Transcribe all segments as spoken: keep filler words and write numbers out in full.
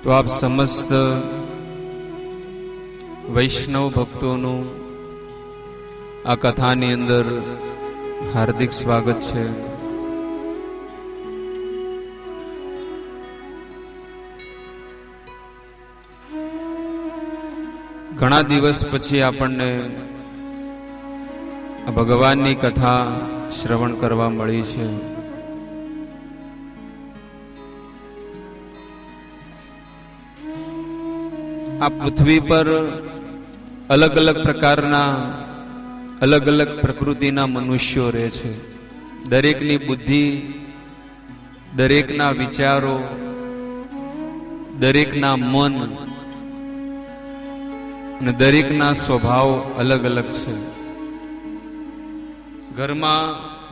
તો આપ સમસ્ત વૈષ્ણવ ભક્તોનું આ કથાની અંદર હાર્દિક સ્વાગત છે. ઘણા દિવસ પછી આપણને ભગવાનની કથા શ્રવણ કરવા મળી છે. આ પૃથ્વી પર અલગ અલગ પ્રકારના અલગ અલગ પ્રકૃતિના મનુષ્યો રહે છે. દરેકની બુદ્ધિ, દરેકના વિચારો, દરેકના મન અને દરેકના સ્વભાવ અલગ અલગ છે. ઘરમાં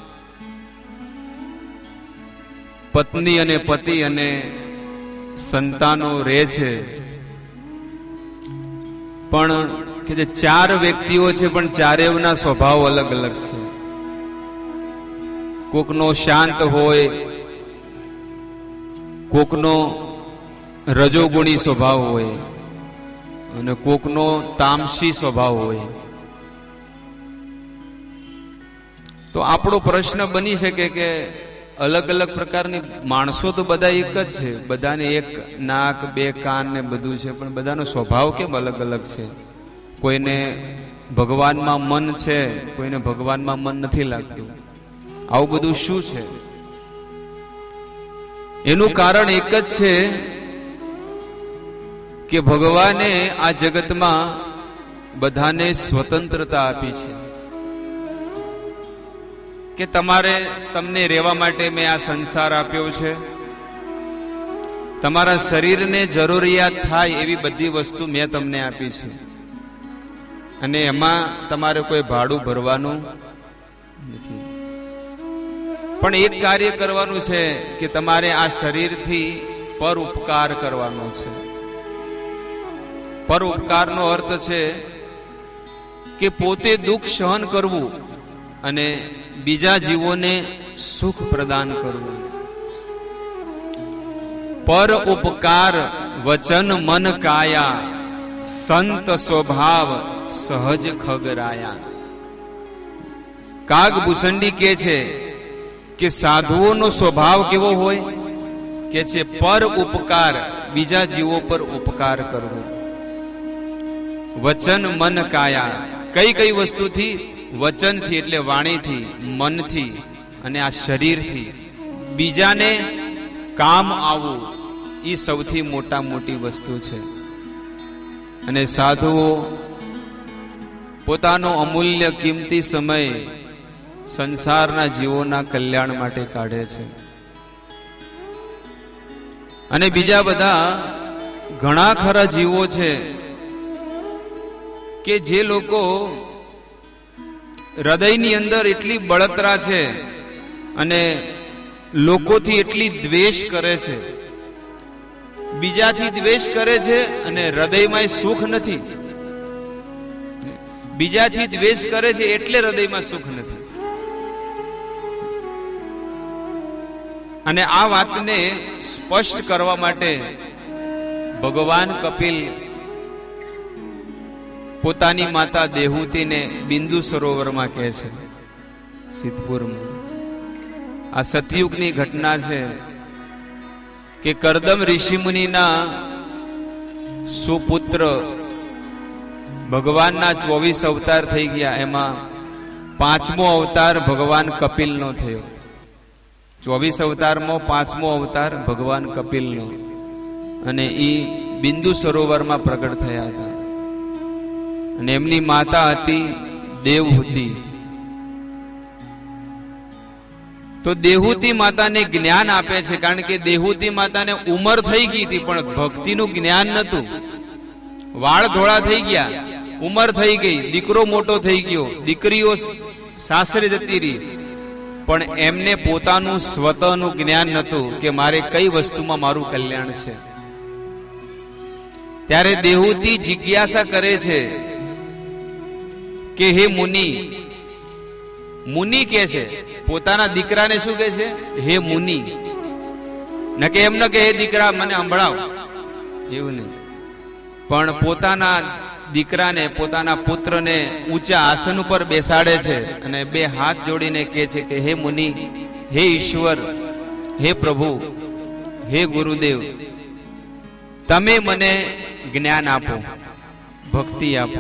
પત્ની અને પતિ અને સંતાનો રહે છે, પણ કે જે ચાર વ્યક્તિઓ છે પણ ચારેયના સ્વભાવ અલગ અલગ છે. કોકનો શાંત હોય, કોકનો રજોગુણી સ્વભાવ હોય અને કોકનો તામસી સ્વભાવ હોય. તો આપણો પ્રશ્ન બની શકે કે અલગ અલગ પ્રકારની માણસો તો બધા એક જ છે, બધાને એક નાક બે કાન ને બધું છે, પણ બધાનો સ્વભાવ કેમ અલગ અલગ છે? કોઈને ભગવાનમાં મન છે, કોઈને ભગવાનમાં મન નથી લાગતું. આવું બધું શું છે? એનું કારણ એક જ છે કે ભગવાને આ જગતમાં બધાને સ્વતંત્રતા આપી છે કે તમારે તમને રહેવા માટે મેં આ સંસાર આપ્યો છે. તમારા શરીરને જરૂરિયાત થાય એવી બધી વસ્તુ મેં તમને આપી છે અને એમાં તમારે કોઈ ભાડું ભરવાનું નથી. પણ એક કાર્ય કરવાનું છે કે તમારે આ શરીરથી પર ઉપકાર કરવાનો છે. પર ઉપકારનો અર્થ છે કે પોતે દુઃખ સહન કરવું અને બીજા જીવોને સુખ પ્રદાન કરવું. પર ઉપકાર વચન મન કાયા, સંત સ્વભાવ સહજ ખગરાયા. કાગ ભૂસંડી કે છે કે સાધુઓનો સ્વભાવ કેવો હોય? કે છે પર ઉપકાર, બીજા જીવો પર ઉપકાર કરવો. વચન મન કાયા, કઈ કઈ વસ્તુથી? વચનથી એટલે વાણીથી, મનથી અને આ શરીરથી બીજાને કામ આવવું, એ સૌથી મોટા મોટી વસ્તુ છે. અને સાધુઓ પોતાનો અમૂલ્ય કિંમતી સમય સંસારના જીવોના કલ્યાણ માટે કાઢે છે. અને બીજા બધા ઘણા ખરા જીવો છે કે જે લોકો હૃદયની અંદર એટલી બળતરા છે અને લોકોથી એટલી દ્વેષ કરે છે, બીજાથી દ્વેષ કરે છે અને હૃદયમાં સુખ નથી. બીજાથી દ્વેષ કરે છે એટલે હૃદયમાં સુખ નથી. અને આ વાતને સ્પષ્ટ કરવા માટે ભગવાન કપિલ પોતાની માતા દેહૂતીને બિંદુ સરોવરમાં કહે છે, સિદ્ધપુરમાં. આ સતયુગની ઘટના છે કે કરદમ ઋષિ મુનિના સુપુત્ર ભગવાનના ચોવીસ અવતાર થઈ ગયા, એમાં પાંચમો અવતાર ભગવાન કપિલનો થયો. ચોવીસ અવતારમાં પાંચમો અવતાર ભગવાન કપિલનો, અને એ બિંદુ સરોવરમાં પ્રગટ થયા હતા. અને એમની માતા હતી દેવહૂતિ. તો દેહૂતી માતાને જ્ઞાન આપે છે, કારણ કે દેહૂતી માતાને ઉંમર થઈ ગઈ હતી પણ ભક્તિનું જ્ઞાન નતું. વાળ ધોળા થઈ ગયા, ઉંમર થઈ ગઈ, દીકરો મોટો થઈ ગયો, દીકરીઓ સાસરે જતી રહી, પણ એમને પોતાનું સ્વતઃનું જ્ઞાન નતું કે મારે કઈ વસ્તુમાં મારું કલ્યાણ છે. ત્યારે દેહૂતી જિજ્ઞાસા કરે છે કે હે મુનિ, મુનિ કે છે પોતાના દીકરાને શું કહે છે? હે મુનિ. ન કે એમ ન કે હે દીકરા મને સંભળાવ, એવું નહીં, પણ પોતાના દીકરાને, પોતાના પુત્રને ઊંચા આસન ઉપર બેસાડે છે અને બે હાથ જોડીને કહે છે કે હે મુનિ, હે ઈશ્વર, હે પ્રભુ, હે ગુરુદેવ, તમે મને જ્ઞાન આપો, ભક્તિ આપો.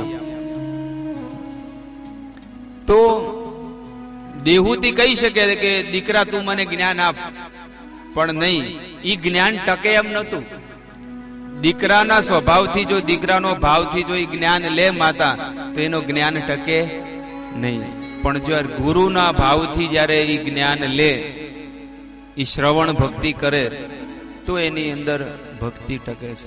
તો દેહુતી કહી શકે કે દીકરા તું મને જ્ઞાન આપ, પણ નહીં, ઈ જ્ઞાન ટકે એમ નતું. દીકરાના સ્વભાવથી જો, દીકરાનો ભાવથી જો એ જ્ઞાન લે માતા, તો એનો જ્ઞાન ટકે નહીં. પણ જો ગુરુના ભાવથી જયારે એ જ્ઞાન લે, એ શ્રવણ ભક્તિ કરે, તો એની અંદર ભક્તિ ટકે છે.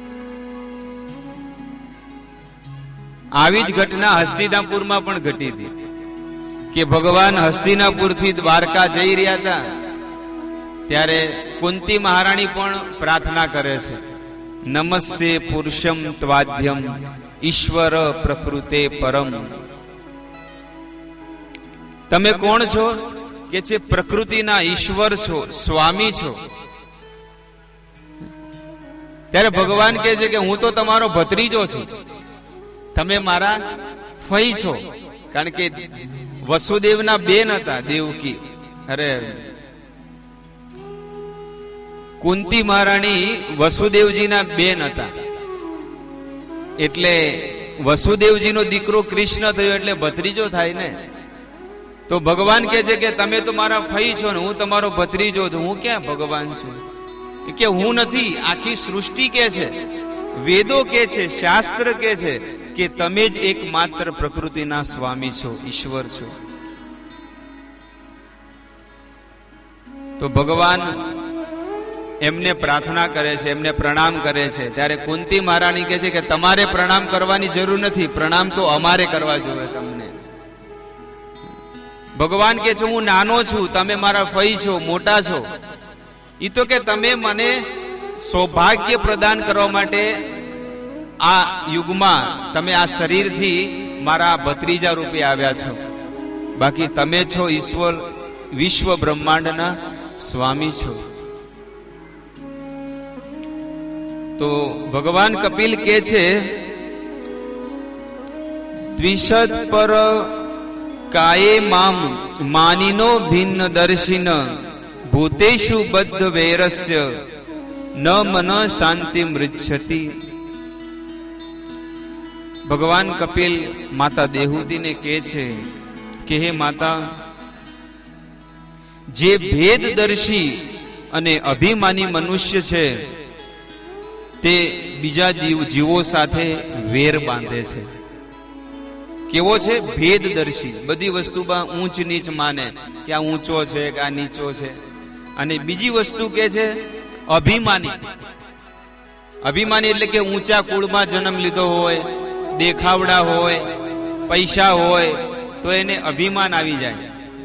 આવી જ ઘટના હસ્તિનાપુરમાં પણ ઘટી હતી કે ભગવાન હસ્તિનાપુરથી દ્વારકા જઈ રહ્યા હતા, ત્યારે કુંતી મહારાણી પણ પ્રાર્થના કરે છે, નમસ્તે પુરુષમ ત્વાદ્યમ ઈશ્વર પ્રકૃતે પરમ. તમે કોણ છો? કે છે પ્રકૃતિના ઈશ્વર છો, સ્વામી છો. ત્યારે ભગવાન કહે છે કે હું તો તમારો ભત્રીજો છું, તમે મારા ફઈ છો. કારણ કે વસુદેવના બેન હતા દેવકી, અરે કુંતી મહારાણી વસુદેવજીના બેન હતા, એટલે વસુદેવજીનો દીકરો કૃષ્ણ થયો એટલે ભત્રીજો થાય ને. તો ભગવાન કહે છે કે તમે તો મારા ફઈ છો ને હું તમારો ભત્રીજો છું. હું ક્યાં ભગવાન છું? કે હું નથી, આખી સૃષ્ટિ કે છે, વેદો કે છે, શાસ્ત્ર કે છે કે તમે જ એકમાત્ર પ્રકૃતિના સ્વામી છો, ઈશ્વર છો. તો ભગવાન એમને પ્રાર્થના કરે છે, એમને પ્રણામ કરે છે. ત્યારે કુંતી મહારાણી કહે છે કે તમારે પ્રણામ કરવાની જરૂર નથી, પ્રણામ તો અમારે કરવા જોઈએ તમને. ભગવાન કહે છે હું નાનો છું, તમે મારા ફઈ છો, મોટા છો. ઈ તો કે તમે મને સૌભાગ્ય પ્રદાન કરવા માટે આ યુગમાં તમે આ શરીરથી મારા ભત્રીજા રૂપે આવ્યા છો, બાકી તમે છો ઈશ્વર, વિશ્વ બ્રહ્માંડના સ્વામી છો. તો ભગવાન કપિલ કે છે દ્વિષદ પર કાયે મામ માનિનો ભિન્ન દર્શિન ભૂતેષુ બદ્ધ વૈરસ્ય ન મન શાંતિ મૃચ્છતિ. ભગવાન કપિલ માતા દેહુતીને કહે છે કે હે માતા, જે ભેદદર્શી અને અભિમાની મનુષ્ય છે તે બીજા જીવો સાથે વેર બાંધે છે. કેવો છે? ભેદદર્શી, બધી વસ્તુમાં ઊંચ નીચ માને કે આ ઊંચો છે કે આ નીચો છે. અને બીજી વસ્તુ કે છે અભિમાની. અભિમાની એટલે કે ઊંચા કુળમાં જન્મ લીધો હોય, દેખાવડા હોય, પૈસા હોય, તો એને અભિમાન આવી જાય.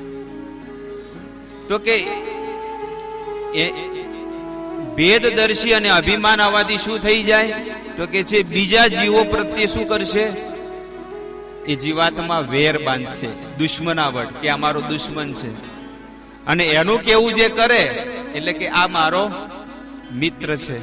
તો કે એ ભેદદર્શી અને અભિમાન આવવાથી શું થઈ જાય? તો કે છે બીજા જીવો પ્રત્યે શું કરશે? એ જીવાત્મા વેર બાંધશે, દુશ્મનાવટ, કે આ મારો દુશ્મન છે. અને એનું કેવું જે કરે એટલે કે આ મારો મિત્ર છે.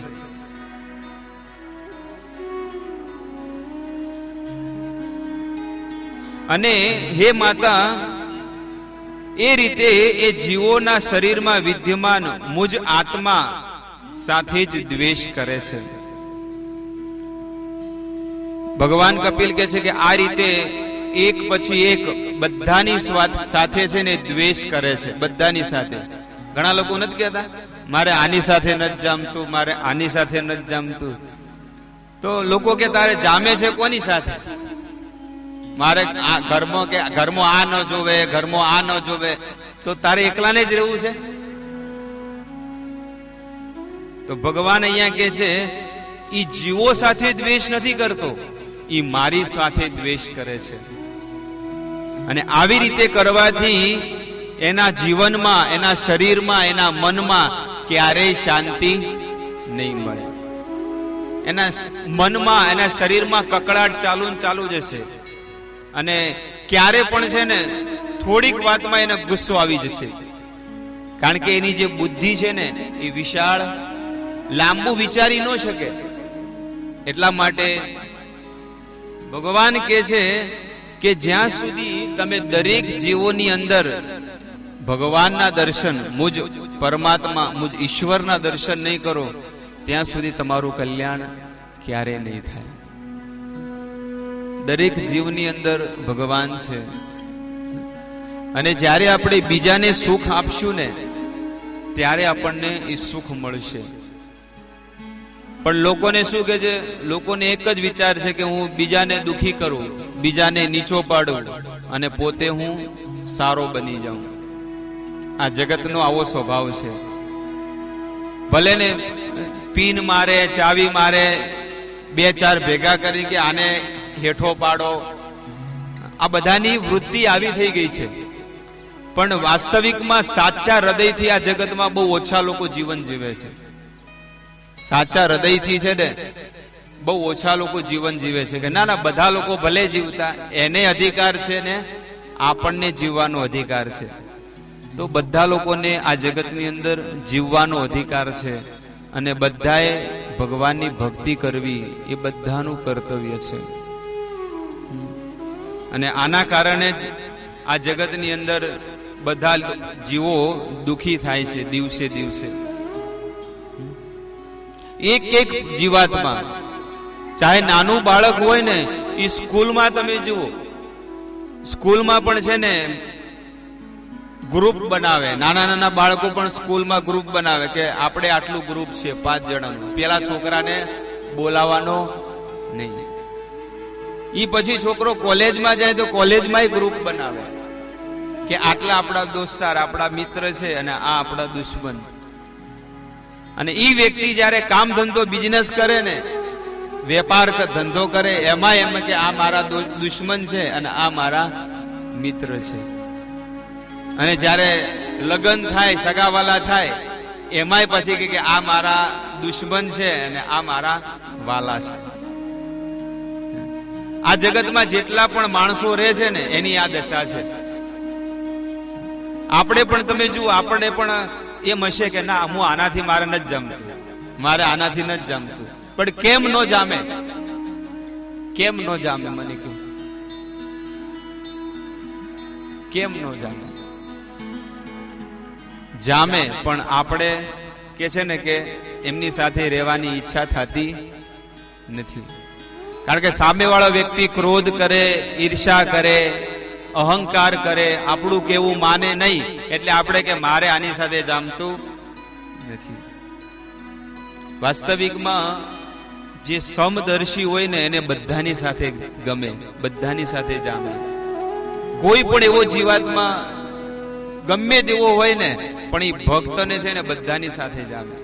અને હે માતા, એ રીતે એ જીવોના શરીરમાં વિદ્યમાન મુજ આત્મા સાથે જ દ્વેષ કરે છે. ભગવાન કપિલ કહે છે કે આ રીતે એક પછી એક બધાની સાથે છે ને દ્વેષ કરે છે, બધાની સાથે. ઘણા લોકો નથી કહેતા મારે આની સાથે નથી જામતું, મારે આની સાથે નથી જામતું. તો લોકો કે તારે જામે છે કોની સાથે? મારે આ ઘરમાં કે ઘરમાં આ ન જોવે, ઘરમાં આ ન જોવે, તો તારે એકલાને જ રહેવું છે? તો ભગવાન અહીંયા કે છે ઈ જીવો સાથે દ્વેષ નથી કરતો, ઈ મારી સાથે દ્વેષ કરે છે. અને આવી રીતે કરવાથી એના જીવનમાં, એના શરીરમાં, એના મનમાં ક્યારેય શાંતિ નહીં મળે. એના મનમાં, એના શરીરમાં કકડાટ ચાલુ ને ચાલુ જશે. અને ક્યારે પણ છે ને થોડીક વાતમાં એને ગુસ્સો આવી જશે. કારણ કે એની જે બુદ્ધિ છે ને એ વિશાળ, લાંબુ વિચારી ન શકે. એટલા માટે ભગવાન કહે છે કે જ્યાં સુધી તમે દરેક જીવોની અંદર ભગવાનના દર્શન, મુજ પરમાત્મા, મુજ ઈશ્વરના દર્શન નહીં કરો ત્યાં સુધી તમારું કલ્યાણ ક્યારે નહીં થાય. દરેક જીવની અંદર ભગવાન છે અને જ્યારે આપણે બીજાને સુખ આપશું ને ત્યારે આપણને એ સુખ મળશે. પણ લોકોને શું કે છે? લોકોને એક જ વિચાર છે કે હું બીજાને દુખી કરું, બીજાને નીચો પાડું અને પોતે હું સારો બની જાઉં. આ જગતનો આવો સ્વભાવ છે. ભલે ને પીન મારે, ચાવી મારે, બે ચાર ભેગા કરી કે આને હેઠો પાડો, આ બધાની વૃત્તિ આવી થઈ ગઈ છે. પણ વાસ્તવિકમાં સાચા હૃદયથી આ જગતમાં બહુ ઓછા લોકો જીવન જીવે છે. સાચા હૃદયથી છે ને બહુ ઓછા લોકો જીવન જીવે છે કે ના ના બધા લોકો ભલે જીવતા, એને અધિકાર છે ને આપણને જીવવાનો અધિકાર છે. તો બધા લોકોને આ જગતની અંદર જીવવાનો અધિકાર છે અને બધાએ ભગવાનની ભક્તિ કરવી એ બધાનું કર્તવ્ય છે. અને આના કારણે જ આ જગતની અંદર બધા જીવો દુખી થાય છે દિવસે દિવસે. એક એક જીવાત્મા, ચાહે નાનું બાળક હોય ને, એ સ્કૂલમાં તમે જુઓ, સ્કૂલમાં પણ છે ને ગ્રુપ બનાવે. નાના નાના બાળકો પણ સ્કૂલમાં ગ્રુપ બનાવે કે આપણે આટલું ગ્રુપ છે પાંચ જણાનું, પેલા છોકરાને બોલાવાનો નહીં. ઈ પછી છોકરો કોલેજમાં જાય તો કોલેજમાં ગ્રુપ બનાવે કે આટલા આપણા દોસ્તાર, આપણા મિત્ર છે અને આ આપણા દુશ્મન. અને ઈ વ્યક્તિ જયારે કામ ધંધો બિઝનેસ કરે ને, વેપાર ધંધો કરે, એમાં એમ કે આ મારા દુશ્મન છે અને આ મારા મિત્ર છે. અને જયારે લગ્ન થાય, સગાવાલા થાય, એમાંય પછી કે આ મારા દુશ્મન છે અને આ મારા વાલા છે. આ જગતમાં જેટલા પણ માણસો રહે છે ને એની આ દશા છે. આપણે પણ તમે જુઓ, આપણે પણ એમ હશે કે ના હું આનાથી મારે નથી જમતું, મારે આનાથી નથી જમતું. પણ કેમ નો જામે? કેમ નો જામે? મને કહ્યું કેમ નો જામે? જામે, પણ આપણે કે છે ને કે એમની સાથે રહેવાની ઈચ્છા થતી નથી. કારણ કે સામેવાળો વ્યક્તિ ક્રોધ કરે, ઈર્ષા કરે, અહંકાર કરે, આપણું કેવું માને નહીં, એટલે આપણે કે મારે આની સાથે જામતું નથી. વાસ્તવિકમાં જે સમદર્શી હોય ને એને બધાની સાથે ગમે, બધાની સાથે જામે. કોઈ પણ એવો જીવાત્મા ગમે તેવો હોય ને, પણ એ ભક્તને છે ને બધાની સાથે જામે.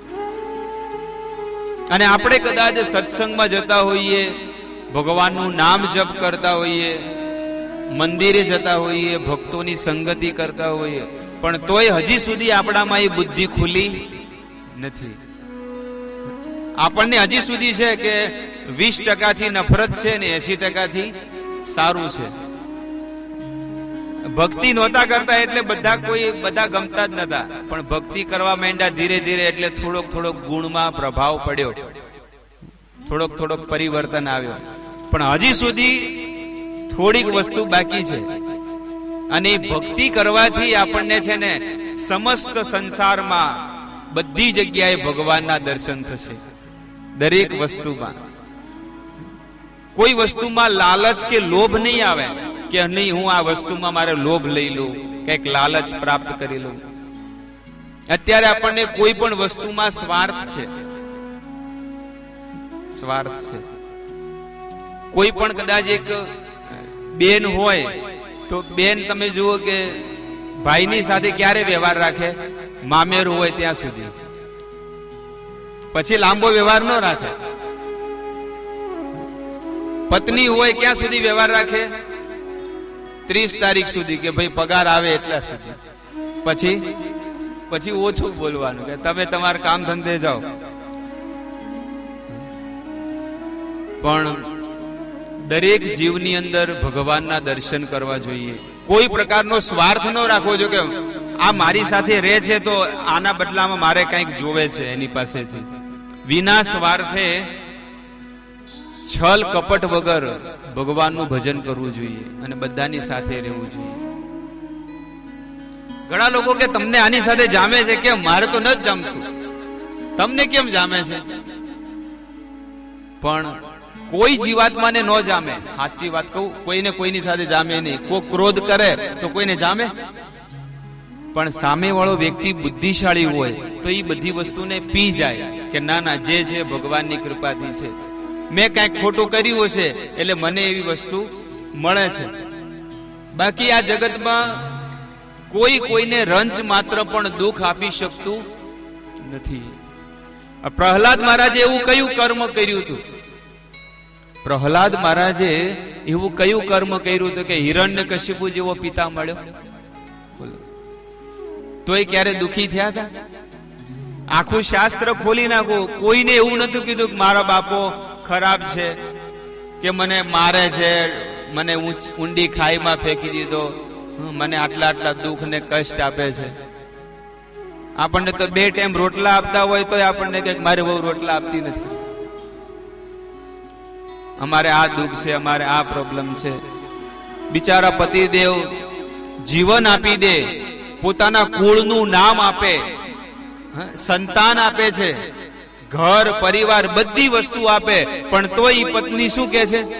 અને આપણે કદાચ સત્સંગમાં જતા હોઈએ, ભગવાનનું નામ જપ કરતા હોઈએ, મંદિરે જતા હોઈએ, ભક્તોની સંગતિ કરતા હોઈએ, પણ તોય હજી સુધી આપણામાં એ બુદ્ધિ ખુલી નથી. આપણને હજી સુધી છે કે વીસ ટકા થી નફરત છે ને એસી ટકા થી સારું છે. ભક્તિ નહોતા કરતા એટલે બધા કોઈ બધા ગમતા જ નતા, પણ ભક્તિ કરવા માંડ્યા ધીરે ધીરે એટલે થોડોક થોડોક ગુણમાં પ્રભાવ પડ્યો, થોડોક થોડોક પરિવર્તન આવ્યો. પણ હજી સુધી થોડીક વસ્તુ બાકી છે. અને ભક્તિ કરવાથી આપણને છે ને સમસ્ત સંસારમાં બધી જગ્યાએ ભગવાનના દર્શન થશે. દરેક વસ્તુમાં કોઈ વસ્તુમાં લાલચ કે લોભ નહીં આવે કે નહીં હું આ વસ્તુમાં મારે લોભ લઈ લઉં, કઈક લાલચ પ્રાપ્ત કરી લઉં. અત્યારે આપણને કોઈ પણ વસ્તુમાં સ્વાર્થ છે, સ્વાર્થ છે. કોઈ પણ કદાચ એક બેન હોય તો બેન તમે જુઓ કે ભાઈની સાથે ક્યારે વ્યવહાર રાખે? મામેરું હોય ત્યાં સુધી, પછી લાંબો વ્યવહાર ન રાખે. પત્ની હોય ક્યાં સુધી વ્યવહાર રાખે? ત્રીસ તારીખ સુધી કે ભાઈ પગાર આવે એટલા સુધી. પછી પછી ઓછું બોલવાનું કે તમે તમારા કામ ધંધે જાઓ. પણ દરેક જીવની અંદર ભગવાનના દર્શન કરવા જોઈએ. કોઈ પ્રકારનો સ્વાર્થ ન રાખવો જોઈએ કે આ મારી સાથે રહે છે તો આના બદલામાં મારે કંઈક જોવે છે એની પાસેથી. વિના સ્વાર્થે છલ કપટ વગર ભગવાનનું ભજન કરવું જોઈએ અને બધાની સાથે રહેવું જોઈએ. ઘણા લોકો કે તમને આની સાથે જામે છે, કેમ? મારે તો ન જ જામતું. તમને કેમ જામે છે? પણ કોઈ જીવાત્માને ન જામે. સાચી વાત કહું, કોઈને કોઈની સાથે જામે નહીં. કોઈ ક્રોધ કરે તો કોઈને જામે, પણ સામે વાળો વ્યક્તિ બુદ્ધિશાળી હોય તો એ બધી વસ્તુને પી જાય કે ના ના, જે છે ભગવાનની કૃપાથી છે. મેં કઈક ખોટું કર્યું છે એટલે મને એવી વસ્તુ મળે છે. બાકી આ જગતમાં કોઈ કોઈને રંચ માત્ર પણ દુઃખ આપી શકતું નથી. પ્રહલાદ મહારાજે એવું કયું કર્મ કર્યું હતું? પ્રહલાદ મહારાજે એવું કયું કર્મ કર્યું હતું કે હિરણ્યકશિપુ જેવો પિતા મળ્યો? તોય ક્યારે દુખી થયા હતા? આખું શાસ્ત્ર ખોલી નાખો, કોઈને એવું નતું કીધું કે મારા બાપો ખરાબ છે, કે મને મારે છે, મને ઊંડી ખાઈમાં ફેંકી દીધો, મને આટલા આટલા દુઃખ ને કષ્ટ આપે છે. આપણને તો બે ટાઈમ રોટલા આપતા હોય તો આપણને કે મારે બહુ રોટલા આપતી નથી, અમારે આ દુઃખ છે, અમારે આ પ્રોબ્લેમ છે. બિચારા પતિદેવ જીવન આપી દે, પોતાના કુળનું નામ આપે, સંતાન આપે છે, ઘર પરિવાર બધી વસ્તુ આપે, પણ તોય પત્ની શું કે છે?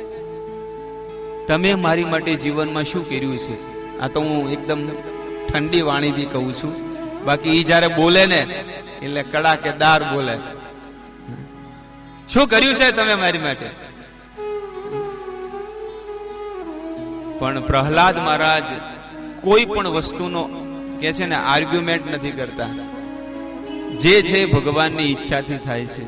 તમે મારી માટે જીવનમાં શું કર્યું છે? આ તો હું એકદમ ઠંડી વાણીથી કહું છું, બાકી ઈ જયારે બોલે ને એટલે કડાકેદાર બોલે. શું કર્યું છે તમે મારી માટે? પણ પ્રહલાદ મહારાજ કોઈ પણ વસ્તુનો કે છે ને આર્ગ્યુમેન્ટ નથી કરતા. જે છે ભગવાનની ઈચ્છાથી થાય છે.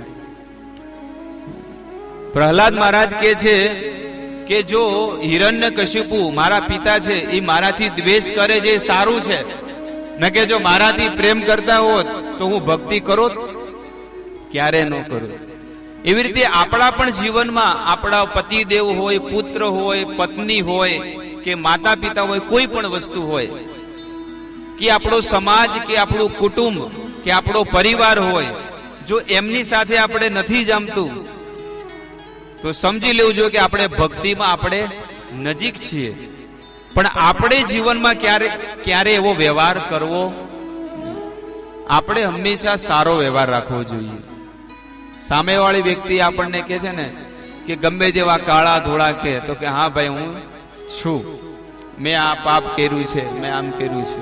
પ્રહલાદ મહારાજ કે છે કે જો હિરણ્યકશિપુ મારા પિતા છે, એ મારાથી દ્વેષ કરે છે, એ સારું છે, ન કે જો મારાથી પ્રેમ કરતા હોત તો હું ભક્તિ કરો? ક્યારે ન કરું. એવી રીતે આપણા પણ જીવનમાં આપણા પતિદેવ હોય, પુત્ર હોય, પત્ની હોય, કે માતા પિતા હોય, કોઈ પણ વસ્તુ હોય, કે આપણો સમાજ, કે આપણું કુટુંબ, કે આપણો પરિવાર હોય, જો એમની સાથે આપણે નથી જમતું તો સમજી લેવું જોઈએ કે આપણે ભક્તિમાં આપણે નજીક છીએ, પણ આપણે જીવનમાં ક્યારે ક્યારે એવો વ્યવહાર કરવો. આપણે હંમેશા સારો વ્યવહાર રાખવો જોઈએ. સામેવાળી વ્યક્તિ આપણને કે છે ને કે ગમે તેવા કાળા ધોળા કે તો કે હા ભાઈ હું છું, મેં આ પાપ કર્યું છે, મેં આમ કર્યું છે.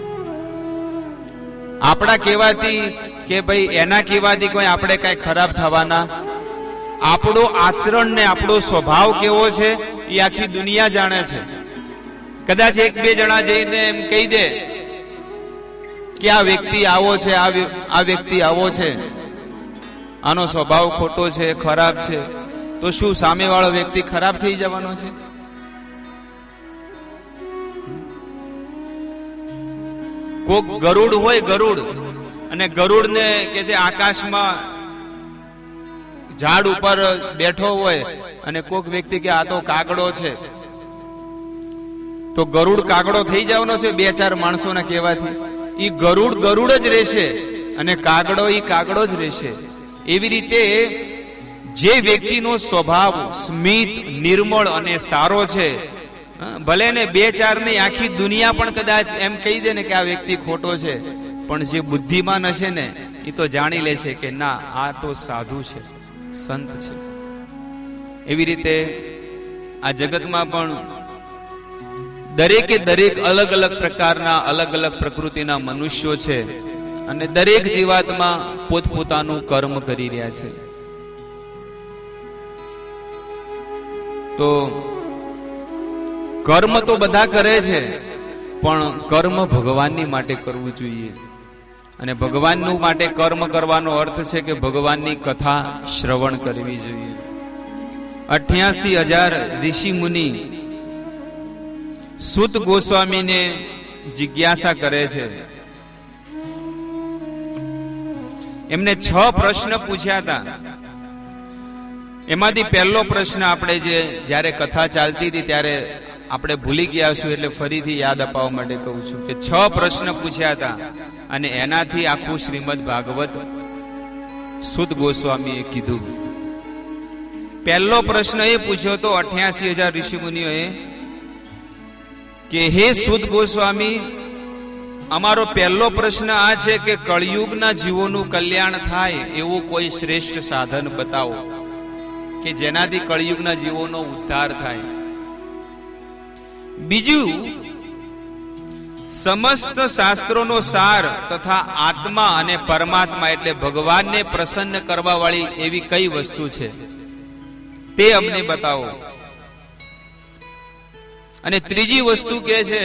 આપણા કહેવાથી કે ભાઈ એના કહેવાથી કોઈ આપણે કઈ ખરાબ થવાના. આપણો આચરણ ને આપણો સ્વભાવ કેવો છે એ આખી દુનિયા જાણે છે. કદાચ એક બે જણા જઈને એમ કહી દે કે આ વ્યક્તિ આવો છે, આ વ્યક્તિ આવો છે, આનો સ્વભાવ ખોટો છે, ખરાબ છે, તો શું સામે વાળો વ્યક્તિ ખરાબ થઈ જવાનો છે? કોક ગરુડ હોય, ગરુડ, અને ગરુડ ને કે છે આકાશમાં ઝાડ ઉપર બેઠો હોય, અને કોક વ્યક્તિ કે આ તો કાગડો છે, તો ગરુડ કાગડો થઈ જવાનો છે બે ચાર માણસોના કહેવાથી? ઈ ગરુડ ગરુડ જ રહેશે અને કાગડો ઈ કાગડો જ રહેશે. એવી રીતે જે વ્યક્તિનો સ્વભાવ સ્મિત, નિર્મળ અને સારો છે, ભલે ને બે ચાર ની આખી દુનિયા પણ કદાચ એમ કહી દે ને કે આ વ્યક્તિ ખોટો છે, પણ જે બુદ્ધિમાન હશે ને એ તો જાણી લે છે કે ના, આ તો સાધુ છે, સંત છે. એવી રીતે આ જગતમાં પણ દરેકે દરેક અલગ અલગ પ્રકારના, અલગ અલગ પ્રકૃતિના મનુષ્યો છે, અને દરેક જીવાતમાં પોતપોતાનું કર્મ કરી રહ્યા છે. તો કર્મ તો બધા કરે છે, પણ કર્મ ભગવાનની માટે કરવું જોઈએ. અને ભગવાનનું માટે કર્મ કરવાનો અર્થ છે કે ભગવાનની કથા શ્રવણ કરવી જોઈએ. અઠ્યાસી હજાર ઋષિ મુનિ સૂત ગોસ્વામીને જિજ્ઞાસા કરે છે. એમને છ પ્રશ્ન પૂછ્યા હતા. એમાંથી પહેલો પ્રશ્ન આપણે જે જ્યારે કથા ચાલતી હતી ત્યારે આપણે ભૂલી ગયા છું, એટલે ફરીથી યાદ અપાવવા માટે કહું છું કે છ પ્રશ્ન પૂછ્યા હતા, અને એનાથી આખું શ્રીમદ ભાગવત સૂત ગોસ્વામીએ કીધું. પહેલો પ્રશ્ન એ પૂછ્યો તો અઠ્યાસી હજાર ઋષિ મુનિઓએ કે હે સુત ગોસ્વામી, અમારો પહેલો પ્રશ્ન આ છે કે કળિયુગના જીવોનું કલ્યાણ થાય એવું કોઈ શ્રેષ્ઠ સાધન બતાવો કે જેનાથી કળિયુગના જીવોનો ઉદ્ધાર થાય. બીજું, સમસ્ત શાસ્ત્રોનો સાર તથા આત્મા અને પરમાત્મા એટલે ભગવાનને પ્રસન્ન કરવા વાળી એવી કઈ વસ્તુ છે તે અમને બતાવો. અને ત્રીજી વસ્તુ કે છે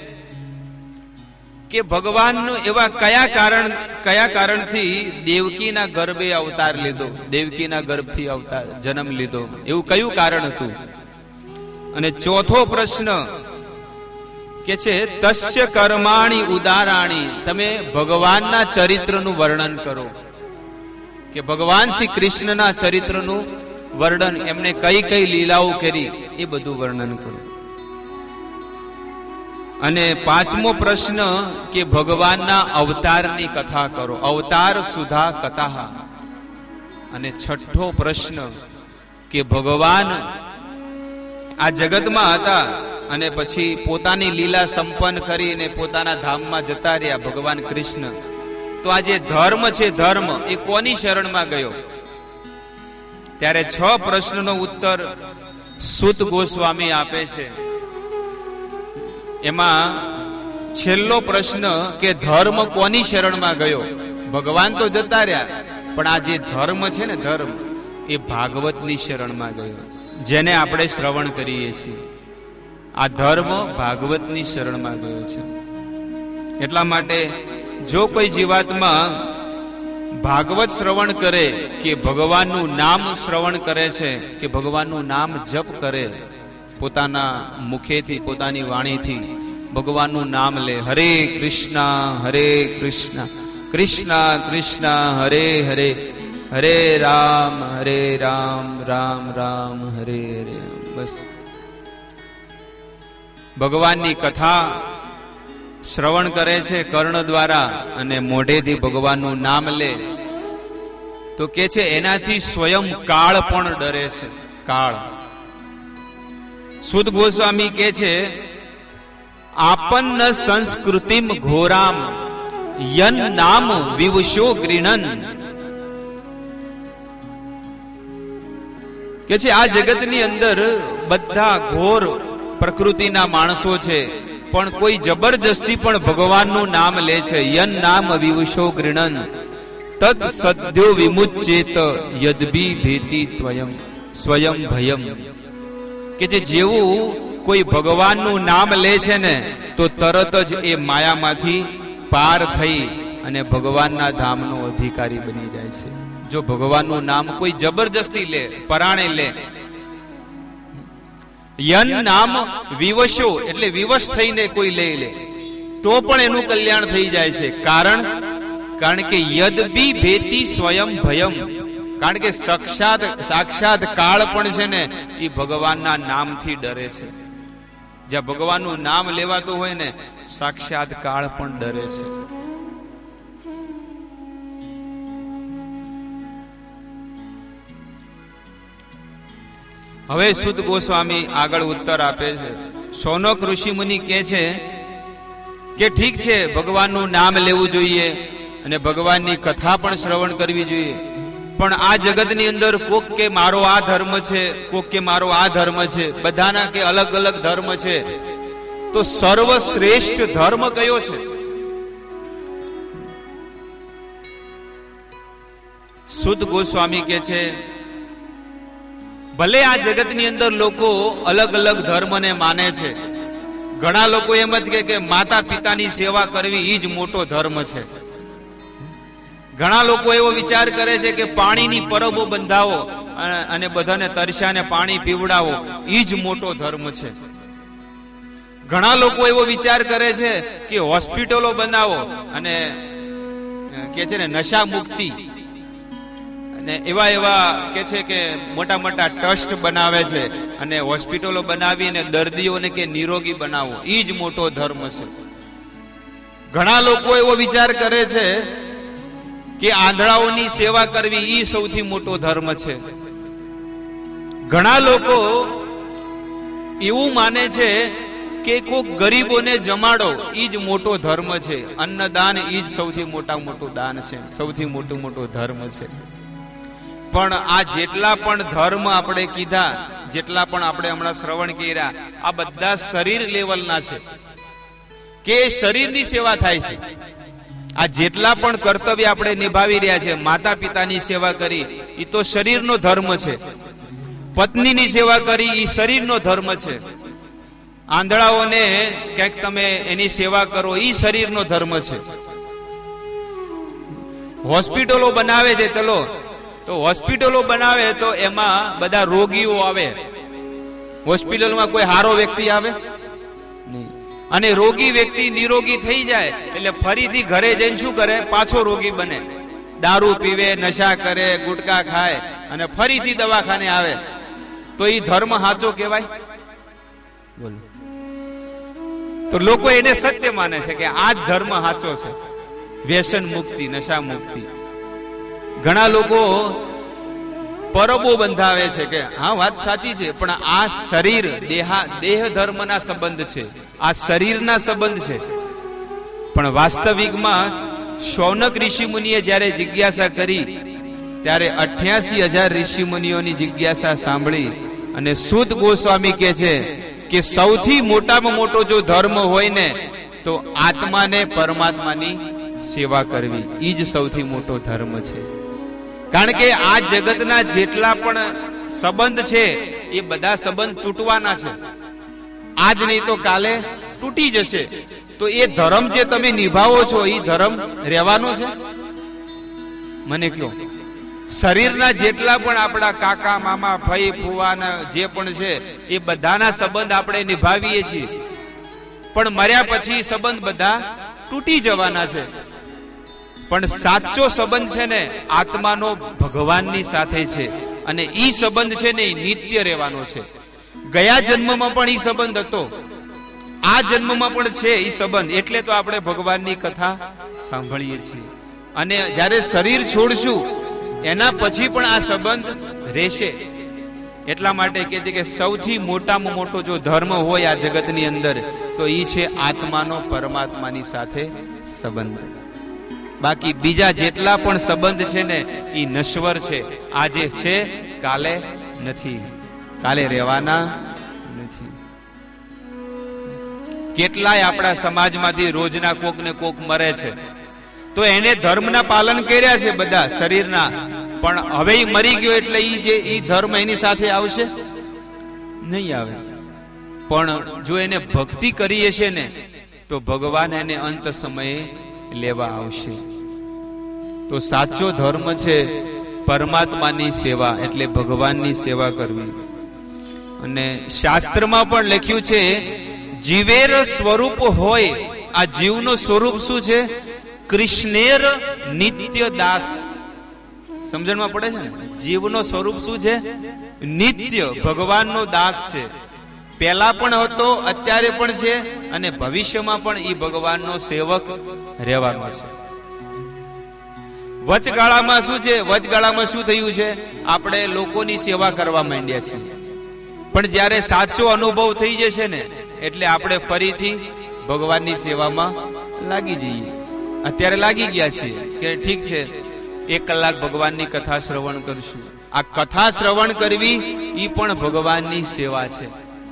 કે ભગવાનનું એવા કયા કારણ કયા કારણથી દેવકીના ગર્ભે અવતાર લીધો, દેવકીના ગર્ભથી અવતાર જન્મ લીધો, એવું કયું કારણ હતું. અને ચોથો પ્રશ્ન કે છે તસ્ય કર્માણી ઉદારાણી, તમે ભગવાનના ચરિત્રનું વર્ણન કરો કે ભગવાન શ્રી કૃષ્ણના ચરિત્રનું વર્ણન, એમને કઈ કઈ લીલાઓ કરી એ બધું વર્ણન કરો. અને પાંચમો પ્રશ્ન કે ભગવાનના અવતારની કથા કરો, અવતાર સુધા કથા. અને છઠ્ઠો પ્રશ્ન કે ભગવાન આ જગતમાં હતા અને પછી પોતાની લીલા સંપન્ન કરીને પોતાના ધામમાં જતા રહ્યા ભગવાન કૃષ્ણ, તો આ જે ધર્મ છે ધર્મ એ કોની શરણમાં ગયો. ત્યારે છ પ્રશ્નનો ઉત્તર સુત ગોસ્વામી આપે છે. એમાં છેલ્લો પ્રશ્ન કે ધર્મ કોની શરણમાં ગયો. ભગવાન તો જતા રહ્યા પણ આ જે ધર્મ છે ને ધર્મ એ ભાગવતની શરણમાં ગયો, જેને આપણે શ્રવણ કરીએ છીએ. આ ધર્મ ભાગવતની શરણમાં ગયો છે. એટલા માટે જો કોઈ જીવાત્મા ભાગવત શ્રવણ કરે કે ભગવાનનું નામ શ્રવણ કરે છે કે ભગવાનનું નામ જપ કરે, પોતાના મુખેથી પોતાની વાણીથી ભગવાનનું નામ લે, હરે કૃષ્ણ હરે કૃષ્ણ કૃષ્ણ કૃષ્ણ હરે હરે, હરે રામ હરે રામ રામ રામ હરે હરે, બસ ભગવાનની કથા શ્રવણ કરે છે કર્ણ દ્વારા અને મોઢેથી ભગવાનનું નામ લે, તો કે છે એનાથી સ્વયં કાળ પણ ડરે છે. કાળ. સુત ગોસ્વામી કે છે આપન્ન સંસ્કૃતિમ ઘોરામ યન નામ વિવશો ગૃણન, કે છે આ જગતની અંદર બધા ઘોર પ્રકૃતિના માણસો છે પણ કોઈ જબરજસ્તી પણ ભગવાનનું નામ લે છે. યન નામ વિવશો ગૃણન તદ સદ્યો વિમુચ્ચેત યદભી ભેતી ત્વયમ સ્વયં ભયમ, કે જે જેવું કોઈ ભગવાનનું નામ લે છે ને તો તરત જ એ માયામાંથી પાર થઈ અને ભગવાનના ધામનો અધિકારી બની જાય છે. જો ભગવાનનું નામ કોઈ જબરજસ્તી લે, પરાણે લે. યન નામ વિવશો એટલે વિવશ થઈને કોઈ લે લે તો પણ એનું કલ્યાણ થઈ જાય છે. કારણ કારણ કે યદભી ભેતી સ્વયં ભયમ, કારણ કે સાક્ષાત સાક્ષાત કાળ પણ છે ને એ ભગવાનના નામથી ડરે છે. જ્યાં ભગવાનનું નામ લેવાતું હોય ને સાક્ષાત કાળ પણ ડરે છે. હવે સુત ગોસ્વામી આગળ ઉત્તર આપે છે. શૌનક ઋષિ મુનિ કહે છે કે ઠીક છે ભગવાનનું નામ લેવું જોઈએ અને ભગવાનની કથા પણ શ્રવણ કરવી જોઈએ, પણ આ જગતની અંદર કોક કે મારો આ ધર્મ છે, કોક કે મારો આ ધર્મ છે, બધાના કે અલગ અલગ ધર્મ છે, તો સર્વશ્રેષ્ઠ ધર્મ કયો છે? સુત ગોસ્વામી કે છે ભલે આ જગતની અંદર લોકો અલગ અલગ ધર્મને માને છે. ઘણા લોકો એમ જ કે કે માતા પિતાની સેવા કરવી એ જ મોટો ધર્મ છે. ઘણા લોકો એવો વિચાર કરે છે કે પાણીની પરબો બંધાવો અને બધાને તરસ્યાને પાણી પીવડાવો એ જ મોટો ધર્મ છે. ઘણા લોકો એવો વિચાર કરે છે કે હોસ્પિટલો બનાવો અને કે છે ને નશા મુક્તિ, અને એવા એવા કે છે કે મોટા મોટા ટ્રસ્ટ બનાવે છે અને હોસ્પિટલો બનાવીને દર્દીઓને કે નિરોગી બનાવો એ જ મોટો ધર્મ છે. ઘણા લોકો એવો વિચાર કરે છે કે આંધળાઓની સેવા કરવી એ સૌથી મોટો ધર્મ છે. ઘણા લોકો એવું માને છે કે કોઈક ગરીબોને જમાડો ઈ જ મોટો ધર્મ છે, અન્નદાન ઈ જ સૌથી મોટા મોટું દાન છે, સૌથી મોટું મોટું ધર્મ છે. પણ આ જેટલા પણ ધર્મ આપણે કીધા, જેટલા પણ આપણે હમણાં શ્રવણ કર્યા, આ બધા શરીર લેવલના છે કે શરીરની સેવા થાય છે. આ જેટલા પણ કર્તવ્ય આપણે નિભાવી રહ્યા છે, માતા પિતાની સેવા કરી એ તો શરીરનો ધર્મ છે, પત્નીની સેવા કરી એ શરીરનો ધર્મ છે, આંધળાઓને ક્યાંક તમે એની સેવા કરો એ શરીરનો ધર્મ છે. હોસ્પિટલો બનાવે છે, ચલો તો હોસ્પિટલો બનાવે તો એમાં બધા રોગીઓ આવે, હોસ્પિટલમાં કોઈ હારો વ્યક્તિ આવે નહીં. અને રોગી વ્યક્તિ નિરોગી થઈ જાય એટલે ફરીથી ઘરે જઈને શું કરે, પાછો રોગી બને, દારૂ પીવે, નશા કરે, ગુટકા ખાય અને ફરીથી દવાખાને આવે. તો એ ધર્મ સાચો કહેવાય? બોલો. તો લોકો એને સત્ય માને છે કે આ જ ધર્મ સાચો છે, વ્યસન મુક્તિ, નશા મુક્તિ. ઘણા લોકો પરબો બંધાવે છે કે હા વાત સાચી છે, પણ આ શરીર દેહા દેહ ધર્મના સંબંધ છે, આ શરીરના સંબંધ છે. પણ વાસ્તવિકમાં શૌનક ઋષિ મુનિએ જયારે જિજ્ઞાસા કરી ત્યારે અઠ્યાસી હજાર ઋષિ મુનિઓની જિજ્ઞાસા સાંભળી અને સૂત ગોસ્વામી કહે છે કે સૌથી મોટામાં મોટો જો ધર્મ હોય ને તો આત્માને પરમાત્માની સેવા કરવી, એ જ સૌથી મોટો ધર્મ છે. કારણ કે આ જગતના જેટલા પણ સંબંધ છે એ બધા સંબંધ તૂટવાના છે, આજ નહીં તો કાલે તૂટી જશે. તો એ ધર્મ જે તમે નિભાવો છો એ ધર્મ રહેવાનો છે? મને કહો. શરીરના જેટલા પણ આપણા કાકા મામા ભાઈ ફુવાના જે પણ છે એ બધાના સંબંધ આપણે નિભાવીએ છીએ, પણ મર્યા પછી સંબંધ બધા તૂટી જવાના છે. પણ સાચો સંબંધ છે ને આત્માનો ભગવાનની સાથે છે, અને ઈ સંબંધ છે ને એ નિત્ય રહેવાનો છે. ગયા જન્મમાં પણ ઈ સંબંધ હતો, આ જન્મમાં પણ છે ઈ સંબંધ. એટલે તો આપણે ભગવાનની કથા સાંભળીએ છીએ. અને જ્યારે શરીર છોડશું એના પછી પણ આ સંબંધ રહેશે. એટલા માટે કહે છે કે સૌથી મોટામાં મોટો જો ધર્મ હોય આ જગતની અંદર તો ઈ છે આત્માનો પરમાત્માની સાથે સંબંધ. બાકી બીજા જેટલા પણ સંબંધ છે ને એ નશ્વર છે, આજે છે કાલે નથી, કાલે રહેવાના નથી. કેટલાય આપણા સમાજમાંથી રોજના કોક ને કોક મરે છે, તો એને ધર્મના પાલન કર્યા છે બધા શરીરના, પણ હવે ઈ મરી ગયો એટલે ઈ જે ઈ ધર્મ એની સાથે આવશે નહીં આવે. પણ જો એને ભક્તિ કરીએ છે ને તો ભગવાન એને અંત સમયે લેવા આવશે. તો સાચો ધર્મ છે પરમાત્માની સેવા, એટલે ભગવાનની સેવા કરવી. અને શાસ્ત્રમાં પણ લખ્યું છે જીવેર સ્વરૂપ હોય, આ જીવનું સ્વરૂપ શું છે? કૃષ્ણેર નિત્ય દાસ. સમજણમાં પડે છે ને? જીવનો સ્વરૂપ શું છે? નિત્ય ભગવાનનો દાસ છે. પહેલા પણ હતો, અત્યારે પણ છે, અને ભવિષ્યમાં પણ એ ભગવાનનો સેવક રહેવાનો છે. વચગાળામાં શું છે? વચગાળામાં શું થયું છે? આપણે લોકોની સેવા કરવા માંડ્યા છીએ. પણ જ્યારે સાચો અનુભવ થઈ જશે ને એટલે આપણે ફરીથી ભગવાનની સેવામાં લાગી જઈએ. અત્યારે લાગી ગયા છીએ કે ઠીક છે એક કલાક ભગવાનની કથા શ્રવણ કરશું. આ કથા શ્રવણ કરવી એ પણ ભગવાનની સેવા છે.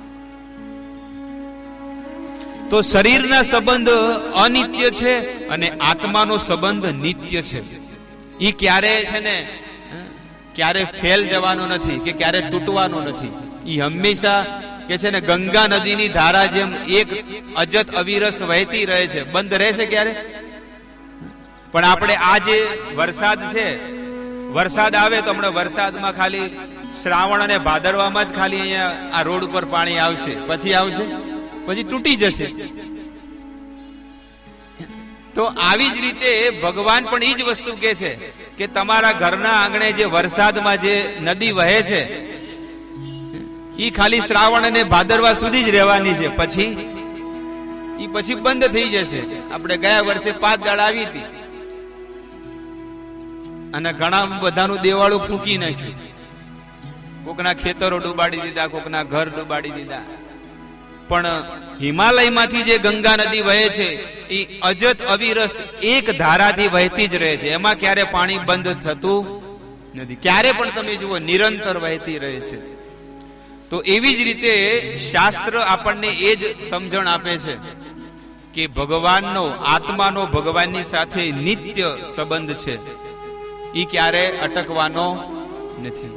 તો શરીરના સંબંધ અનિત્ય છે અને આત્માનો સંબંધ નિત્ય છે. એ ક્યારે છે ને ક્યારે ફેલ જવાનો નથી કે ક્યારે તૂટવાનો નથી. એ હંમેશા કે છે ને ગંગા નદીની ધારા જેમ એક અજત અવિરસ વહેતી રહે છે. બંધ રહેશે ક્યારે? પણ આપણે આ જે વરસાદ છે, વરસાદ આવે તો હમણાં વરસાદમાં ખાલી શ્રાવણ અને ભાદરવામાં જ ખાલી અહીંયા આ રોડ ઉપર પાણી આવશે, પછી આવશે, પછી તૂટી જશે. તો આવી જ રીતે ભગવાન પણ એ જ વસ્તુ કે છે કે તમારા ઘરના આંગણે જે વરસાદમાં જે નદી વહે છે એ ખાલી શ્રાવણ અને ભાદરવા સુધી જ રહેવાની છે, પછી એ પછી બંધ થઈ જશે. આપણે ગયા વર્ષે પાંચ દાડા આવી હતી અને ઘણા બધાનું દેવાળું ફૂંકી નાખ્યું. કોકના ખેતરો ડૂબાડી દીધા, કોકના ઘર ડૂબાડી દીધા. પણ હિમાલયમાંથી જે ગંગા નદી વહે છે એ અજત અવિરસ એક ધારાથી વહેતી જ રહે છે. એમાં ક્યારે પાણી બંધ થતું નથી, ક્યારે પણ તમે જુઓ નિરંતર વહેતી રહે છે. તો એવી જ રીતે શાસ્ત્ર આપણને એ જ સમજણ આપે છે કે ભગવાનનો, આત્માનો ભગવાનની સાથે નિત્ય સંબંધ છે, એ ક્યારે અટકવાનો નથી.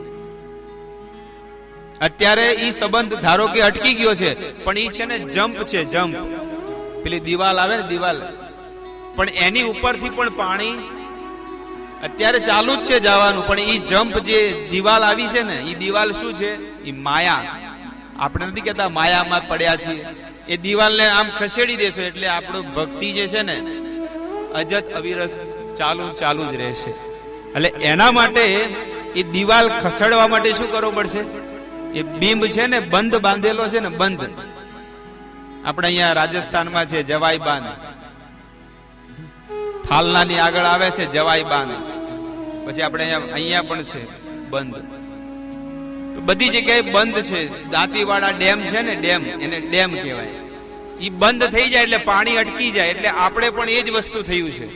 અત્યારે ઈ સંબંધ ધારો કે અટકી ગયો છે, પણ ઈ છે ને જમ્પ છે, જમ્પ. પેલી દિવાલ આવે ને દિવાલ, પણ એની ઉપરથી પણ પાણી અત્યારે ચાલુ જ છે જવાનું, પણ ઈ જમ્પ જે દિવાલ આવી છે ને, ઈ દિવાલ શું છે? ઈ માયા. આપણે નથી કહેતા માયામાં પડ્યા છીએ. એ દિવાલને આમ ખસેડી દેશો એટલે આપણું ભક્તિ જે છે ને અજત અવિરત ચાલુ ચાલુ જ રહેશે. એટલે એના માટે એ દિવાલ ખસેડવા માટે શું કરવું પડશે? એ બિંબ છે ને બંધ બાંધેલો છે ને, બંધ. આપણે અહીંયા રાજસ્થાનમાં છે જવાઈ બાંધ, ફાલનાની આગળ આવે છે જવાઈ બાંધ, પછી આપણે અહીંયા અહીંયા પણ છે બંધ. તો બધી જગ્યાએ બંધ છે. દાંતીવાડા ડેમ છે ને, ડેમ, એને ડેમ કહેવાય. ઈ બંધ થઈ જાય એટલે પાણી અટકી જાય. એટલે આપણે પણ એ જ વસ્તુ થયું છે.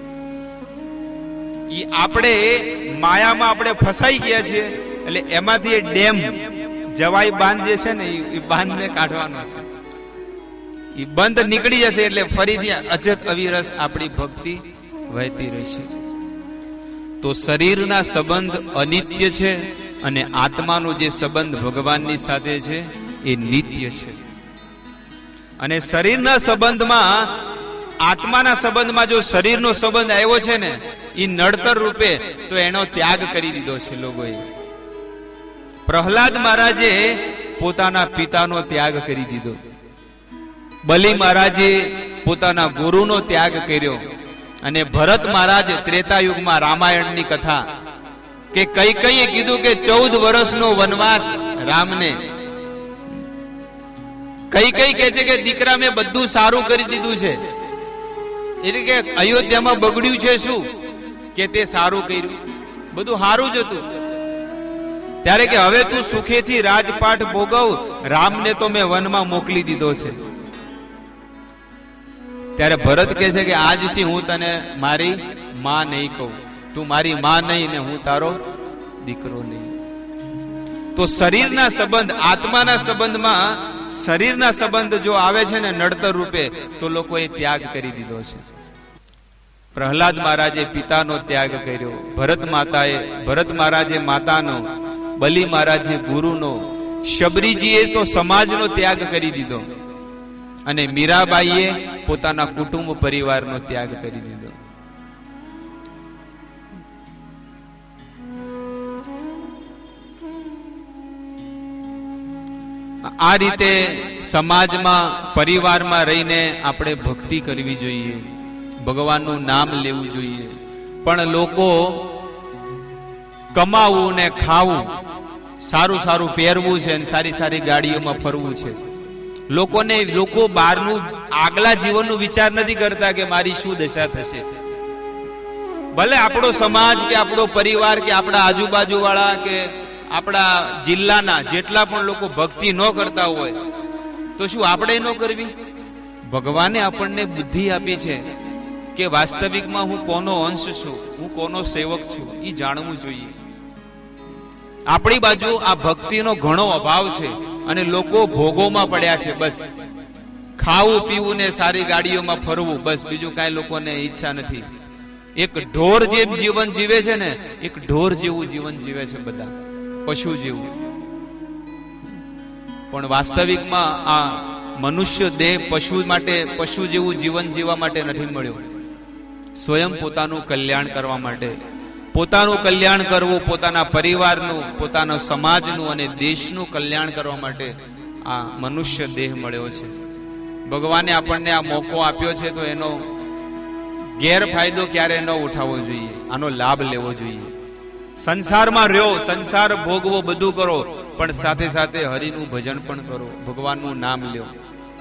ઈ આપણે માયામાં આપણે ફસાઈ ગયા છીએ. એટલે એમાંથી એ ડેમ જવાઈ બાંધ જે છે ને, એ બાંધને કાઢવાનો છે. એ બંધ નીકળી જશે એટલે ફરીથી અજત અવિરસ આપણી ભક્તિ વહેતી રહેશે. તો શરીરના સંબંધ અનિત્ય છે અને આત્માનો જે સંબંધ ભગવાનની સાથે છે એ નિત્ય છે. અને શરીરના સંબંધમાં, આત્માના સંબંધમાં જો શરીરનો સંબંધ આવ્યો છે ને, એ નડતર રૂપે, તો એનો ત્યાગ કરી દીધો છે લોકોએ. પ્રહલાદ મહારાજે પોતાના પિતાનો ત્યાગ કરી દીધો. બલિ મહારાજે પોતાના ગુરુનો ત્યાગ કર્યો. અને ભરત મહારાજ ત્રેતા યુગમાં રામાયણની કથા કે કઈ કઈ કીધું કે ચૌદ વર્ષનો વનવાસ રામને. કઈ કઈ કે છે કે દીકરા મેં બધું સારું કરી દીધું છે. એટલે કે અયોધ્યામાં બગડ્યું છે શું? કે તે સારું કર્યું, બધું સારું જ હતું. ત્યારે કે હવે તું સુખેથી રાજપાટ ભોગવ, રામને તો મેં વનમાં મોકલી દીધો છે. ત્યારે ભરત કહે છે કે આજથી હું તને મારી માં નહીં કહું, તું મારી માં નહીં ને હું તારો દીકરો નહીં. તો શરીરના સંબંધ, આત્માના સંબંધમાં શરીરના સંબંધ જો આવે છે ને નડતર રૂપે, તો લોકોએ ત્યાગ કરી દીધો છે. પ્રહલાદ મહારાજે પિતાનો ત્યાગ કર્યો, ભરત માતાએ ભરત મહારાજે માતાનો, બલિ મહારાજે ગુરુનો, શબરીજીએ તો સમાજનો ત્યાગ કરી દીધો, અને મીરાબાઈએ પોતાના કુટુંબ પરિવારનો ત્યાગ કરી દીધો. આ રીતે સમાજમાં, પરિવારમાં રહીને આપણે ભક્તિ કરવી જોઈએ, ભગવાનનું નામ લેવું જોઈએ. પણ લોકો કમાવું ને ખાવું, સારું સારું પહેરવું છે, સારી સારી ગાડીઓમાં ફરવું છે. લોકોને લોકો બહારનું આગલા જીવનનું વિચાર નથી કરતા કે મારી શું દશા થશે. ભલે આપણો સમાજ કે આપણો પરિવાર કે આપણા આજુબાજુ વાળા કે આપણા જિલ્લાના જેટલા પણ લોકો ભક્તિ ન કરતા હોય, તો શું આપણે ન કરવી? ભગવાને આપણને બુદ્ધિ આપી છે કે વાસ્તવિકમાં હું કોનો અંશ છું, હું કોનો સેવક છું, એ જાણવું જોઈએ. આપણી બાજુ આ ભક્તિનો ઘણો અભાવ છે અને લોકો ભોગોમાં પડ્યા છે. બસ ખાવું પીવું ને સારી ગાડીઓમાં ફરવું, બસ બીજું કાંઈ લોકોને ઈચ્છા નથી. એક ઢોર જેમ જીવન જીવે છે ને, એક ઢોર જેવું જીવન જીવે છે બધા, પશુ જેવું. પણ વાસ્તવિકમાં આ મનુષ્ય દેહ પશુ માટે, પશુ જેવું જીવન જીવવા માટે નથી મળ્યો. સ્વયં પોતાનું કલ્યાણ કરવા માટે, પોતાનું કલ્યાણ કરવું, પોતાના પરિવારનું, પોતાના સમાજનું અને દેશનું કલ્યાણ કરવા માટે આ મનુષ્ય દેહ મળ્યો છે. ભગવાને આપણને આ મોકો આપ્યો છે, તો એનો ગેરફાયદો ક્યારે ન ઉઠાવવો જોઈએ, આનો લાભ લેવો જોઈએ. સંસારમાં રહ્યો, સંસાર ભોગવો, બધું કરો, પણ સાથે સાથે હરિનું ભજન પણ કરો, ભગવાનનું નામ લ્યો.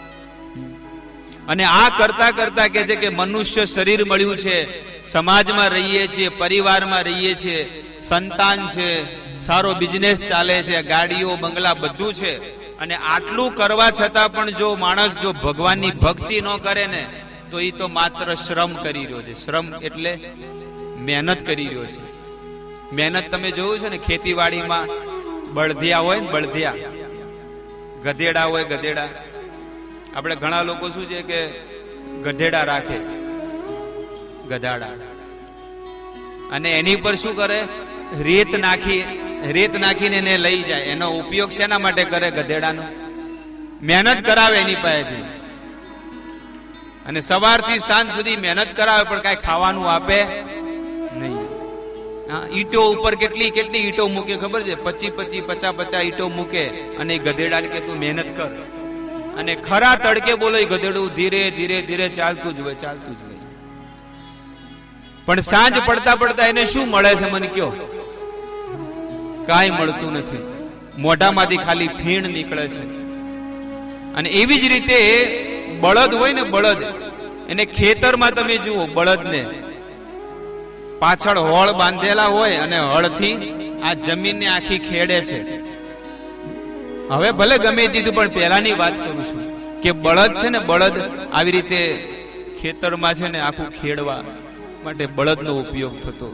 અને આ કરતા કરતા કે છે કે મનુષ્ય શરીર મળ્યું છે, સમાજમાં રહીએ છીએ, પરિવારમાં રહીએ છીએ, સંતાન છે, સારો બિઝનેસ ચાલે છે, ગાડીઓ બંગલા બધું છે, અને આટલું કરવા છતાં પણ જો માણસ જો ભગવાનની ભક્તિ ન કરે ને તો એ તો માત્ર શ્રમ કરી રહ્યો છે. શ્રમ એટલે મહેનત કરી રહ્યો છે. મહેનત તમે જોયું છે ને ખેતીવાડીમાં બળધિયા હોય ને, બળધિયા ગધેડા હોય, ગધેડા. આપણે ઘણા લોકો શું છે કે ગધેડા રાખે, ગધાડા, અને એની પર શું કરે, રેત નાખી રેત નાખીને એને લઈ જાય. એનો ઉપયોગ શેના માટે કરે? ગધેડાનો. મહેનત કરાવે એની પાસેથી, અને સવારથી સાંજ સુધી મહેનત કરાવે, પણ કઈ ખાવાનું આપે નહીં. ઈટો ઉપર કેટલી કેટલી ઈટો મૂકે ખબર છે? પચી પચી પચા પચા ઈટો મૂકે, અને ગધેડાને કે તું મહેનત કર. અને ખરા તડકે બોલો એ ગધેડું ધીરે ધીરે ધીરે ચાલતું જ હોય, ચાલતું જ હોય. પણ સાંજ પડતા પડતા એને શું મળે છે? મને કયો. કાંઈ મળતું નથી. મોઢામાંથી ખાલી ફીણ નીકળે છે. અને એવી જ રીતે બળદ હોય ને, બળદ, એને ખેતરમાં તમે જુઓ, બળદને પાછળ હળ બાંધેલા હોય અને હળથી આ જમીનને આખી ખેડે છે. હવે ભલે ગમે દીધું, પણ પહેલાની વાત કરું છું કે બળદ છે ને, બળદ આવી રીતે ખેતરમાં છે ને આખું ખેડવા માટે બળદનો ઉપયોગ થતો.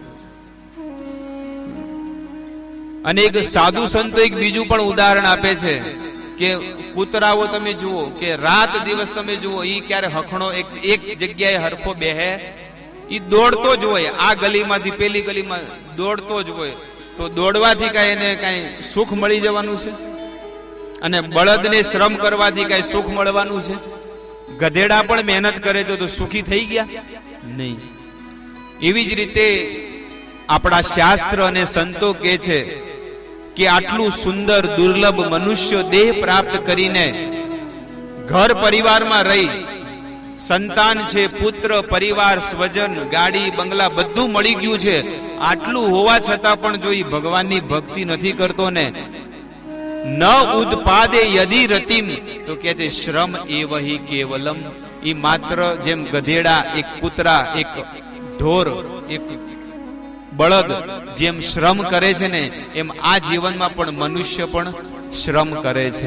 અને એક સાધુ સંતો એક બીજું પણ ઉદાહરણ આપે છે કે કૂતરાઓ તમે જુઓ કે રાત દિવસ તમે જુઓ, ઈ ક્યારે હખણો એક એક જગ્યાએ હરખો બેહે, ઈ દોડતો જ હોય. આ ગલીમાંથી પેલી ગલીમાં દોડતો જ હોય. તો દોડવાથી કઈ એને કઈ સુખ મળી જવાનું છે? અને બળદને શ્રમ કરવાથી કઈ સુખ મળવાનું છે? ગધેડા પણ મહેનત કરે તો તો સુખી થઈ ગયા નહીં. એવી જ રીતે આપણા શાસ્ત્ર અને સંતો કહે છે કે આટલું સુંદર દુર્લભ મનુષ્ય દેહ પ્રાપ્ત કરીને ઘર પરિવારમાં રહી, સંતાન છે, પુત્ર, પરિવાર, સ્વજન, ગાડી, બંગલા બધું મળી ગયું છે. આટલું હોવા છતાં પણ જો એ ભગવાનની ભક્તિ નથી કરતો ને, ન ઉદપાદે યદિ રતિમ, તો કે છે શ્રમ એવહિ કેવલમ. એ માત્ર જેમ ગધેડા, એક કૂતરા, એક ઢોર, એક બળદ જેમ શ્રમ કરે છે ને, એમ આ જીવનમાં પણ મનુષ્ય પણ શ્રમ કરે છે.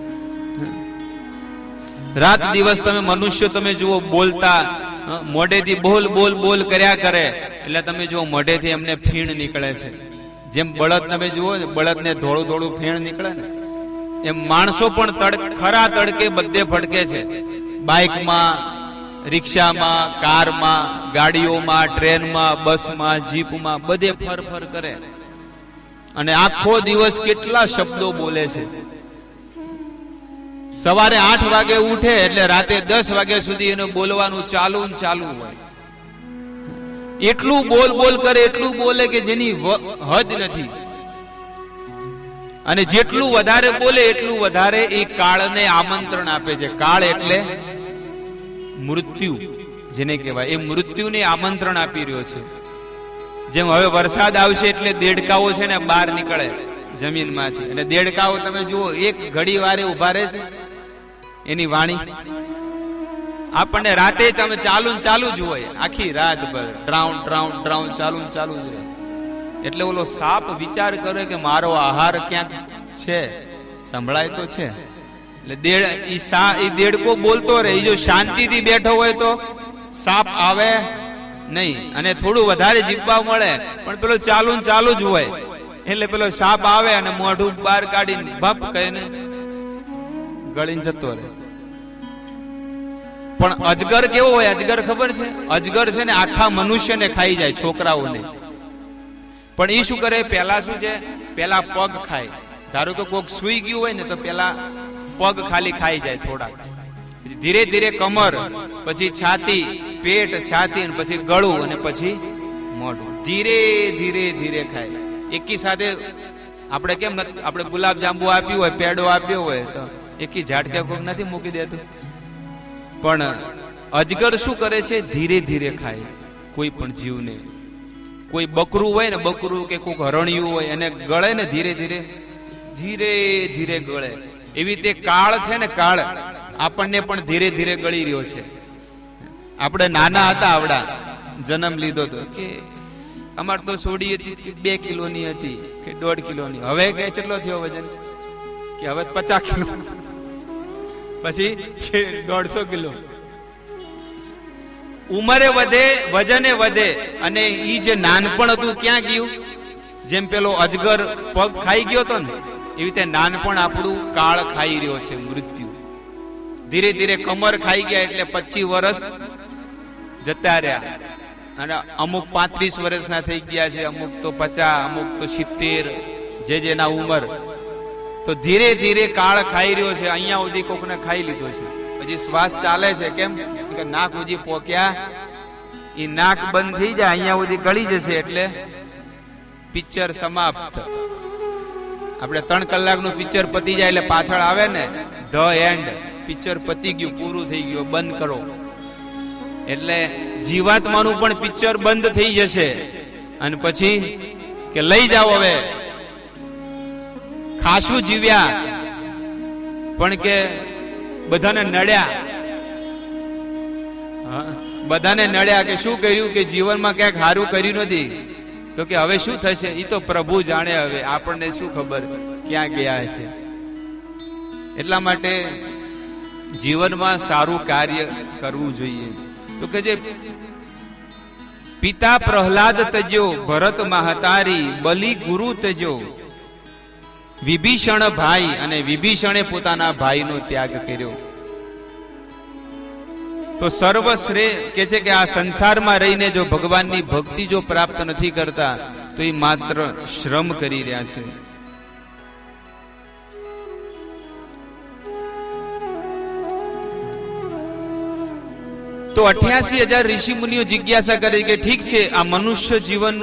રાત દિવસ તમે મનુષ્ય તમે જુઓ, બોલતા મોઢેથી બોલ બોલ બોલ કર્યા કરે, એટલે તમે જુઓ મોઢેથી એમને ફીણ નીકળે છે. જેમ બળદ તમે જુઓ, બળદને થોડું થોડું ફીણ નીકળે ને, એમ માણસો પણ તડ ખરા તડકે બધે ફટકે છે. બાઇકમાં, રિક્ષામાં, કારમાં, ગાડીઓમાં, ટ્રેનમાં, બસમાં, જીપમાં બધે ફર ફર કરે, અને આખો દિવસ કેટલા શબ્દો બોલે છે. સવારે આઠ વાગે ઉઠે એટલે રાતે દસ વાગ્યા સુધી એનું બોલવાનું ચાલુ ને ચાલુ હોય. એટલું બોલ બોલ કરે, એટલું બોલે કે જેની હદ નથી. અને જેટલું વધારે બોલે એટલું વધારે એ કાળને આમંત્રણ આપે છે. કાળ એટલે મૃત્યુ જેને કહેવાય, એ મૃત્યુને આમંત્રણ આપી રહ્યો છે. જેમ હવે વરસાદ આવશે એટલે દેડકાઓ છે ને બહાર નીકળે જમીનમાંથી, અને દેડકાઓ તમે જુઓ એક ઘડી વારે ઉભા રહે છે. એની વાણી આપણને રાતે તમે ચાલુ ને ચાલુ જ હોય, આખી રાત ભર ડ્રાઉન ડ્રાઉન ડ્રાઉન ચાલુ ને ચાલુ જ રહે. એટલે ઓલો સાપ વિચાર કરે કે મારો આહાર ક્યાંક છે, સંભળાય તો છે. એટલે દેડ ઈ સા ઈ દેડકો બોલતો રહે. જો શાંતિથી બેઠો હોય તો સાપ આવે નહીં, અને થોડું વધારે જીવવા મળે, પણ પેલો ચાલુ ને ચાલુ જ હોય. એટલે પેલો સાપ આવે અને મોઢું બહાર કાઢીને ભપ કરીને ગળીને જતો રહે. પણ અજગર કેવો હોય? અજગર ખબર છે? અજગર છે ને આખા મનુષ્યને ખાઈ જાય, છોકરાઓને. પણ એ શું કરે? પેલા શું છે, પેલા પગ ખાય. ધારો કે કોક સુઈ ગયું હોય ને તો પેલા પગ ખાલી ખાઈ જાય થોડાક, ધીરે ધીરે કમર, પછી છાતી, પેટ, છાતી, પછી ગળું, અને પછી મોઢું. ધીરે ધીરે ધીરે ખાય. એકી સાથે આપણે કેમ આપણે ગુલાબ જાંબુ આપ્યું હોય, પેડો આપ્યો હોય, તો એકી ઝાટકે કોક નથી મૂકી દેતું. પણ અજગર શું કરે છે? ધીરે ધીરે ખાય કોઈ પણ જીવને. કોઈ બકરું હોય ને, બકરું કે કોઈક હરણિયું હોય, એને ગળે ને ધીરે ધીરે ધીરે ધીરે ગળે. એવી રીતે કાળ છે ને, કાળ આપણને પણ ધીરે ધીરે ગળી રહ્યો છે. આપણે નાના હતા, આવડા જન્મ લીધો તો કે અમાર તો સોડી હતી બે કિલોની હતી કે દોઢ કિલોની, હવે કે કેટલો થયો વજન કે હવે પચાસ કિલો, પછી કે દોઢસો કિલો. ઉંમરે વધે, વજને વધે, અને ઈ જે નાનપણ હતું ક્યાં ગયું? જેમ પેલો અજગર પગ ખાઈ ગયો હતો ને, એવી રીતે નાનપણ આપણું કાળ ખાઈ રહ્યો છે, મૃત્યુ. ધીરે ધીરે કમર ખાઈ ગયા એટલે પચીસ વર્ષ જતા રહ્યા, અને અમુક પાંત્રીસ વર્ષના થઈ ગયા છે, અમુક તો પચાસ, અમુક તો સિત્તેર, જે જેના ઉંમર. તો ધીરે ધીરે કાળ ખાઈ રહ્યો છે. અહીંયા સુધી કોકને ખાઈ લીધો છે, પછી શ્વાસ ચાલે છે. કેમ કે નાક સુધી પોક્યા, એ નાક બંધ થઈ જાય, અહીંયા સુધી ગળી જશે એટલે પિક્ચર સમાપ્ત. આપણે ત્રણ કલાકનું પિક્ચર પતી જાય એટલે પાછળ આવે ને ધ એન્ડ, પિક્ચર પતી ગયું, પૂરું થઈ ગયું, બંધ કરો. એટલે જીવાત્માનું પણ પિક્ચર બંધ થઈ જશે, અને પછી કે લઈ જાઓ, હવે ખાસું જીવ્યા પણ કે બધાને નડ્યા. બધાને નડ્યા કે શું કર્યું, કે જીવનમાં ક્યાંક સારું કર્યું નથી. તો કે હવે શું થશે એ તો પ્રભુ જાણે, હવે આપણને શું ખબર ક્યાં ગયા હશે. એટલા માટે જીવનમાં સારું કાર્ય કરવું જોઈએ. તો કે જે પિતા પ્રહલાદ તજ્યો, ભરત મહાતારી, બલિ ગુરુ તજ્યો, વિભીષણ ભાઈ, અને વિભીષણે પોતાના ભાઈનો ત્યાગ કર્યો. તો સર્વશ્રેય કે છે કે આ સંસારમાં રહીને જો ભગવાનની ભક્તિ જો પ્રાપ્ત નથી કરતા તો એ માત્ર શ્રમ કરી રહ્યા છે. તો અઠ્યાસી હજાર ઋષિ મુનિઓ જિજ્ઞાસા કરે કે ઠીક છે, આ મનુષ્ય જીવન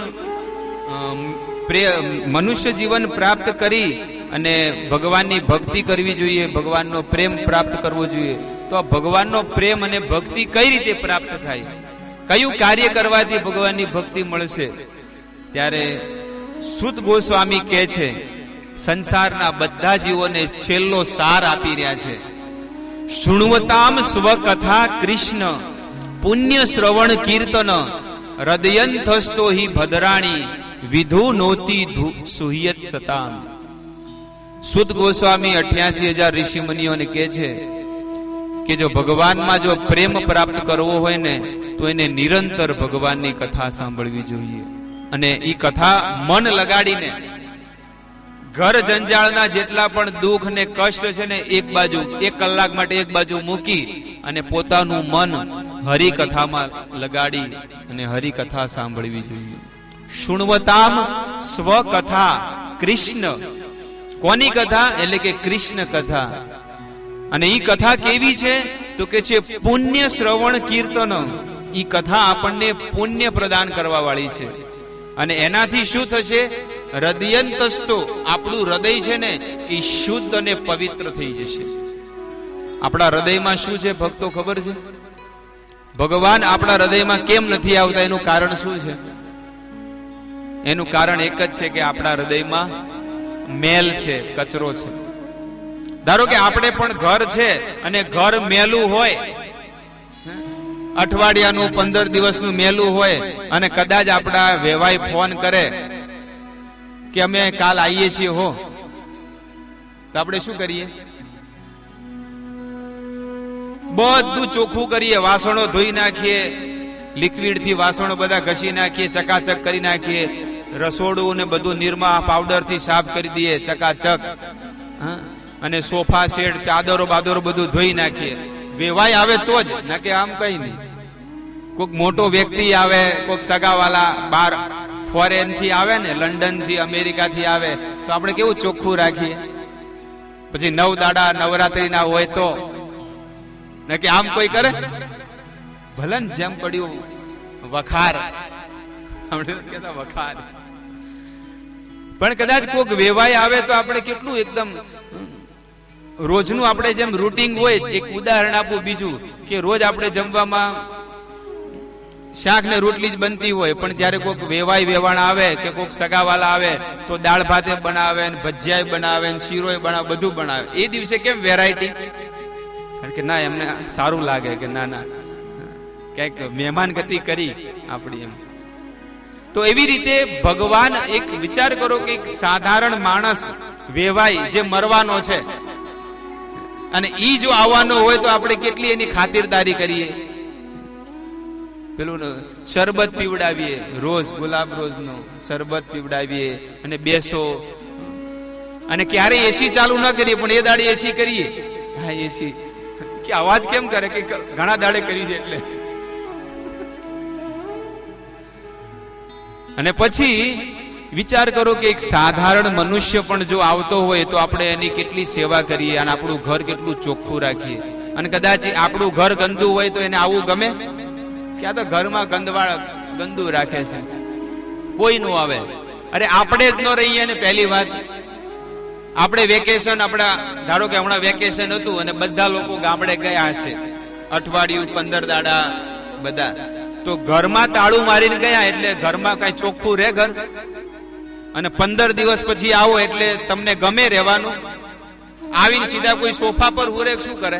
મનુષ્ય જીવન પ્રાપ્ત કરી અને ભગવાનની ભક્તિ કરવી જોઈએ, ભગવાનનો પ્રેમ પ્રાપ્ત કરવો જોઈએ. તો આ ભગવાનનો પ્રેમ અને ભક્તિ કઈ રીતે પ્રાપ્ત થાય, કયું કાર્ય કરવાથી ભગવાનની ભક્તિ મળશે? ત્યારે સૂત ગોસ્વામી કહે છે, સંસારના બધા જીવોને છેલ્લો સાર આપી રહ્યા છે. શૃણવતામ સ્વકથા કૃષ્ણ, પુણ્ય શ્રવણ કીર્તન, હૃદયંતસ્તો હિ ભદ્રાણી, વિધુ નોતી સુહિયત સતામ. સૂત ગોસ્વામી અઠ્યાસી હજાર ઋષિ મુનિઓને કહે છે કે જો ભગવાનમાં જો પ્રેમ પ્રાપ્ત કરવો હોય ને તો એને નિરંતર ભગવાનની કથા સાંભળવી જોઈએ. અને એ કથા મન લગાડીને ઘર જંજાળના જેટલા પણ દુઃખ ને કષ્ટ છે ને એક બાજુ, એક કલાક માટે એક બાજુ મૂકી અને પોતાનું મન હરિકથામાં લગાડી અને હરિકથા સાંભળવી જોઈએ. શુણવતામ સ્વકથા કૃષ્ણ, કોની કથા? એટલે કે કૃષ્ણ કથા. અને ઈ કથા કેવી છે? તો કે છે પુણ્ય શ્રવણ કીર્તન. ઈ કથા આપણને પુણ્ય પ્રદાન કરવા વાળી છે. અને એનાથી શું થશે? હૃદયંતસ્તો, આપણું હૃદય છે ને એ શુદ્ધ અને પવિત્ર થઈ જશે. આપણા હૃદયમાં શું છે ભક્તો ખબર છે? ભગવાન આપણા હૃદયમાં કેમ નથી આવતા એનું કારણ શું છે? એનું કારણ એક જ છે કે આપણા હૃદયમાં મેલ છે, કચરો છે. ધારો કે આપણે પણ ઘર છે અને ઘર મેલું હોય, અઠવાડિયાનું પંદર દિવસનું મેલું હોય, અને કદાચ આપણા વેવાઈ ફોન કરે કે અમે કાલ આવીએ છીએ હો, તો આપણે શું કરીએ? બધું ચોખ્ખું કરીએ, વાસણો ધોઈ નાખીએ, લિક્વિડ થી વાસણો બધા ઘસી નાખીએ, ચકાચક કરી નાખીએ, રસોડું ને બધું નિરમા પાવડર થી સાફ કરી દઈએ ચકાચક, અને સોફા સેટ, ચાદરો બાદરો બધું ધોઈ નાખીએ. વેવાઈ આવે તો જ, ના કે આમ કઈ નહીં. કોઈક મોટો વ્યક્તિ આવે, કોઈક સગાવાલા બાર ફોરેન થી આવે ને, લંડન થી, અમેરિકા થી આવે, તો આપણે કેવું ચોખ્ખું રાખીએ. પછી નવ દાડા નવરાત્રી ના હોય તો, ના કે આમ કોઈ કરે? ભલે ને જેમ પડ્યું વખાર, કેતા વખાર. પણ કદાચ કોઈક વેવાઈ આવે તો આપણે કેટલું એકદમ રોજનું આપણે જેમ રૂટીન હોય. એક ઉદાહરણ આપું બીજું, કે રોજ આપણે જમવામાં શાક ને રોટલી જ બનતી હોય, પણ જયારે કોઈક વેવાઈ વેવાણ આવે કે કોઈક સગાવાલા આવે તો દાળ ભાતે બનાવે, ભજીયા બનાવે, શીરોય બનાવે, બધું બનાવે. એ દિવસે કેમ વેરાયટી? કારણ કે ના એમને સારું લાગે કે ના ના કઈક મહેમાન ગતિ કરી આપણી એમ. તો એવી રીતે ભગવાન, એક વિચાર કરો કે એક સાધારણ માણસ વેવાય જે મરવાનો છે, અને ઈ જો આવવાનો હોય તો આપણે કેટલી એની ખાતિરદારી કરીએ. પેલું શરબત પીવડાવીએ, રોજ ગુલાબ રોજ નો શરબત પીવડાવીએ અને બેસો, અને ક્યારે એસી ચાલુ ના કરીએ પણ એ દાડે એસી કરીએ. હા એસી કે અવાજ કેમ કરે કે ઘણા દાડે કરી છે એટલે. અને પછી વિચાર કરો કે એક સાધારણ મનુષ્ય પણ જો આવતો હોય તો આપણે એની કેટલી સેવા કરીએ અને આપણું ઘર કેટલું ચોખ્ખું રાખીએ. અને કદાચ આપણું ઘર ગંદુ હોય તો એને આવું ગમે? ક્યાં તો ઘરમાં ગંદવાળ ગંદુ રાખે છે, કોઈ નું આવે. અરે આપણે જ ન રહીએ ને. પહેલી વાત, આપણે વેકેશન, આપણા ધારો કે હમણાં વેકેશન હતું અને બધા લોકો ગામડે ગયા હશે, અઠવાડિયું પંદર દાડા બધા, તો ઘરમાં તાળું મારીને ગયા એટલે ઘરમાં કઈ ચોખ્ખું રહે ઘર? અને પંદર દિવસ પછી આવો એટલે તમને ગમે રહેવાનું? આવીને સીધા કોઈ સોફા પર હુરે શું કરે?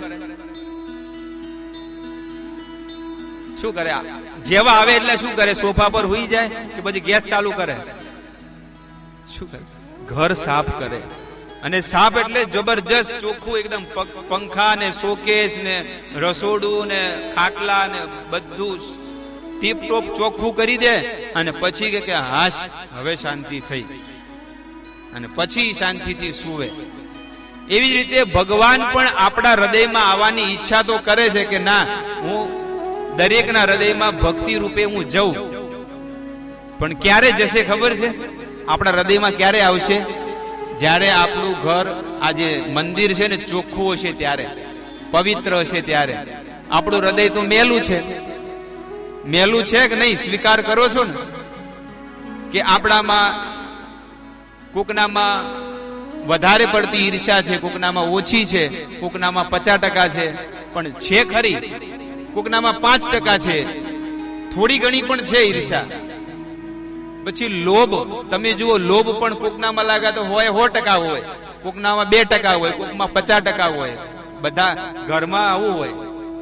શું કરે? જેવા આવે એટલે શું કરે? સોફા પર હુઈ જાય કે પછી ગેસ ચાલુ કરે? શું કરે? ઘર સાફ કરે. અને સાફ એટલે જબરજસ્ત ચોખ્ખું એકદમ, પંખા ને શોકેસ ને રસોડું ને ખાટલા ને બધું ટીપ ટોપ ચોખ્ખું કરી દે. અને પછી કે હાશ હવે શાંતિ થઈ, અને પછી શાંતિથી સુવે. એવી રીતે ભગવાન પણ આપણા હૃદયમાં આવવાની ઈચ્છા તો કરે છે કે ના, હું દરેકના હૃદયમાં ભક્તિ રૂપે હું જઉં. પણ ક્યારે જશે ખબર છે? આપણા હૃદયમાં ક્યારે આવશે? જ્યારે આપણું ઘર, આ જે મંદિર છે ને, ચોખ્ખું હશે ત્યારે, પવિત્ર હશે ત્યારે. આપણું હૃદય તો મેલું છે. મેલું છે કે નહીં? સ્વીકાર કરો છો ને કે આપણામાં કોકનામાં વધારે પડતી ઈર્ષ્યા છે, કોકનામાં ઓછી છે, કોકનામાં પચાસ ટકા છે, પણ છે ખરી. કોકનામાં પાંચ ટકા છે, થોડી ઘણી પણ છે ઈર્ષ્યા. પછી લોભ, તમે જુઓ, લોભ પણ કોકનામાં લાગે તો હોય સો ટકા હોય, કોકનામાં બે ટકા હોય, કોકમાં પચાસ ટકા હોય. બધા ઘરમાં આવું હોય.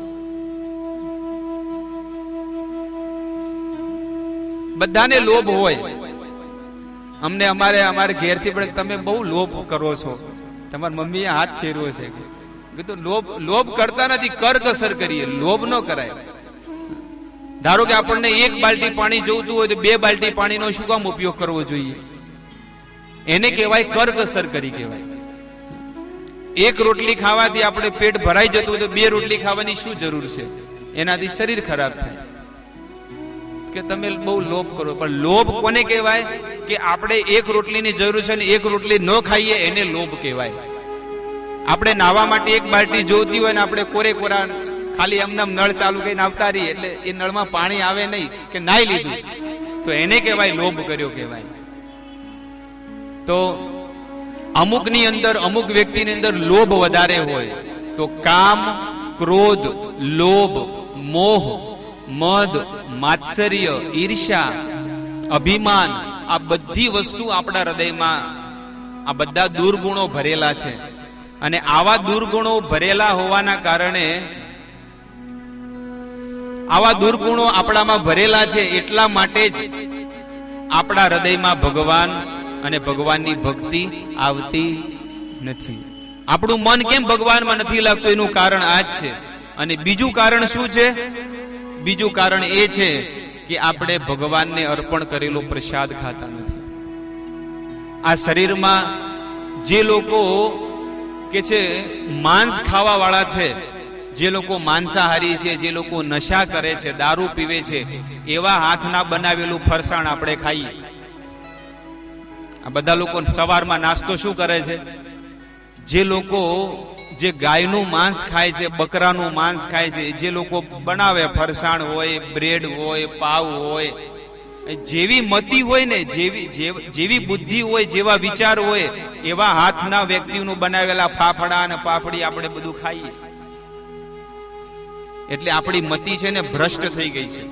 બધાને લોભ હોય. અમને અમારે અમારે ઘેરથી પણ તમે બહુ લોભ કરો છો, તમારી મમ્મીએ હાથ ફેરવો છે. કીધું લોભ લોભ કરતા નથી, કરકસર કરીએ, લોભ ન કરાય. ધારો કે આપણને એક બાલટી પાણી જોઈતું હોય તો બે બાલટી પાણીનો શું કામ ઉપયોગ કરવો જોઈએ? એને કહેવાય કરકસર કરી કહેવાય. એક રોટલી ખાવાથી આપણે પેટ ભરાઈ જતું હોય તો બે રોટલી ખાવાની શું જરૂર છે? એનાથી શરીર ખરાબ થાય. કે તમે બહુ લોભ કરો. પણ લોભ કોને કહેવાય? કે આપણે એક રોટલીની જરૂર છે ને એક રોટલી ન ખાઈએ, એને લોભ કહેવાય. આપણે નાહવા માટે એક બાલટી જોઈતી હોય ને આપણે કોરે કોરા ખાલી એમને નળ ચાલુ કરીને આવતા રહીએ, એટલે એ નળમાં પાણી આવે નહીં, કે નાહી લીધું, તો એને કહેવાય લોભ કર્યો કહેવાય. તો અમુક ની અંદર, અમુક વ્યક્તિની અંદર લોભ વધારે હોય તો કામ, ક્રોધ, લોભ, મોહ, મદ, માત્સર્ય, ઈર્ષ્યા, અભિમાન, આ બધી વસ્તુ આપણા હૃદયમાં, આ બધા દુર્ગુણો ભરેલા છે. અને આવા દુર્ગુણો ભરેલા હોવાના કારણે, આવા દુર્ગુણો આપણામાં ભરેલા છે એટલા માટે જ આપણા હૃદયમાં ભગવાન અને ભગવાનની ભક્તિ આવતી નથી. આપણું મન કેમ ભગવાનમાં નથી લાગતું? એનું કારણ આ જ છે. અને બીજું કારણ શું છે? બીજું કારણ એ છે કે આપણે ભગવાનને અર્પણ કરેલો પ્રસાદ ખાતા નથી. આ શરીરમાં જે લોકો કે છે માંસ ખાવા વાળા છે, જે લોકો માંસાહારી છે, જે લોકો નશા કરે છે, દારૂ પીવે છે, એવા હાથના બનાવેલું ફરસાણ આપણે ખાઈએ. આ બધા લોકો સવારમાં નાસ્તો શું કરે છે? જે લોકો જે ગાયનું માંસ ખાય છે, બકરાનું માંસ ખાય છે, જે લોકો બનાવે ફરસાણ હોય, બ્રેડ હોય, પાવ હોય, જેવી મતિ હોય ને, જેવી જેવી બુદ્ધિ હોય, જેવા વિચાર હોય, એવા હાથના વ્યક્તિનું બનાવેલા ફાફડા અને પાપડી આપણે બધું ખાઈએ. એટલે આપણી મતિ છે ને ભ્રષ્ટ થઈ ગઈ છે.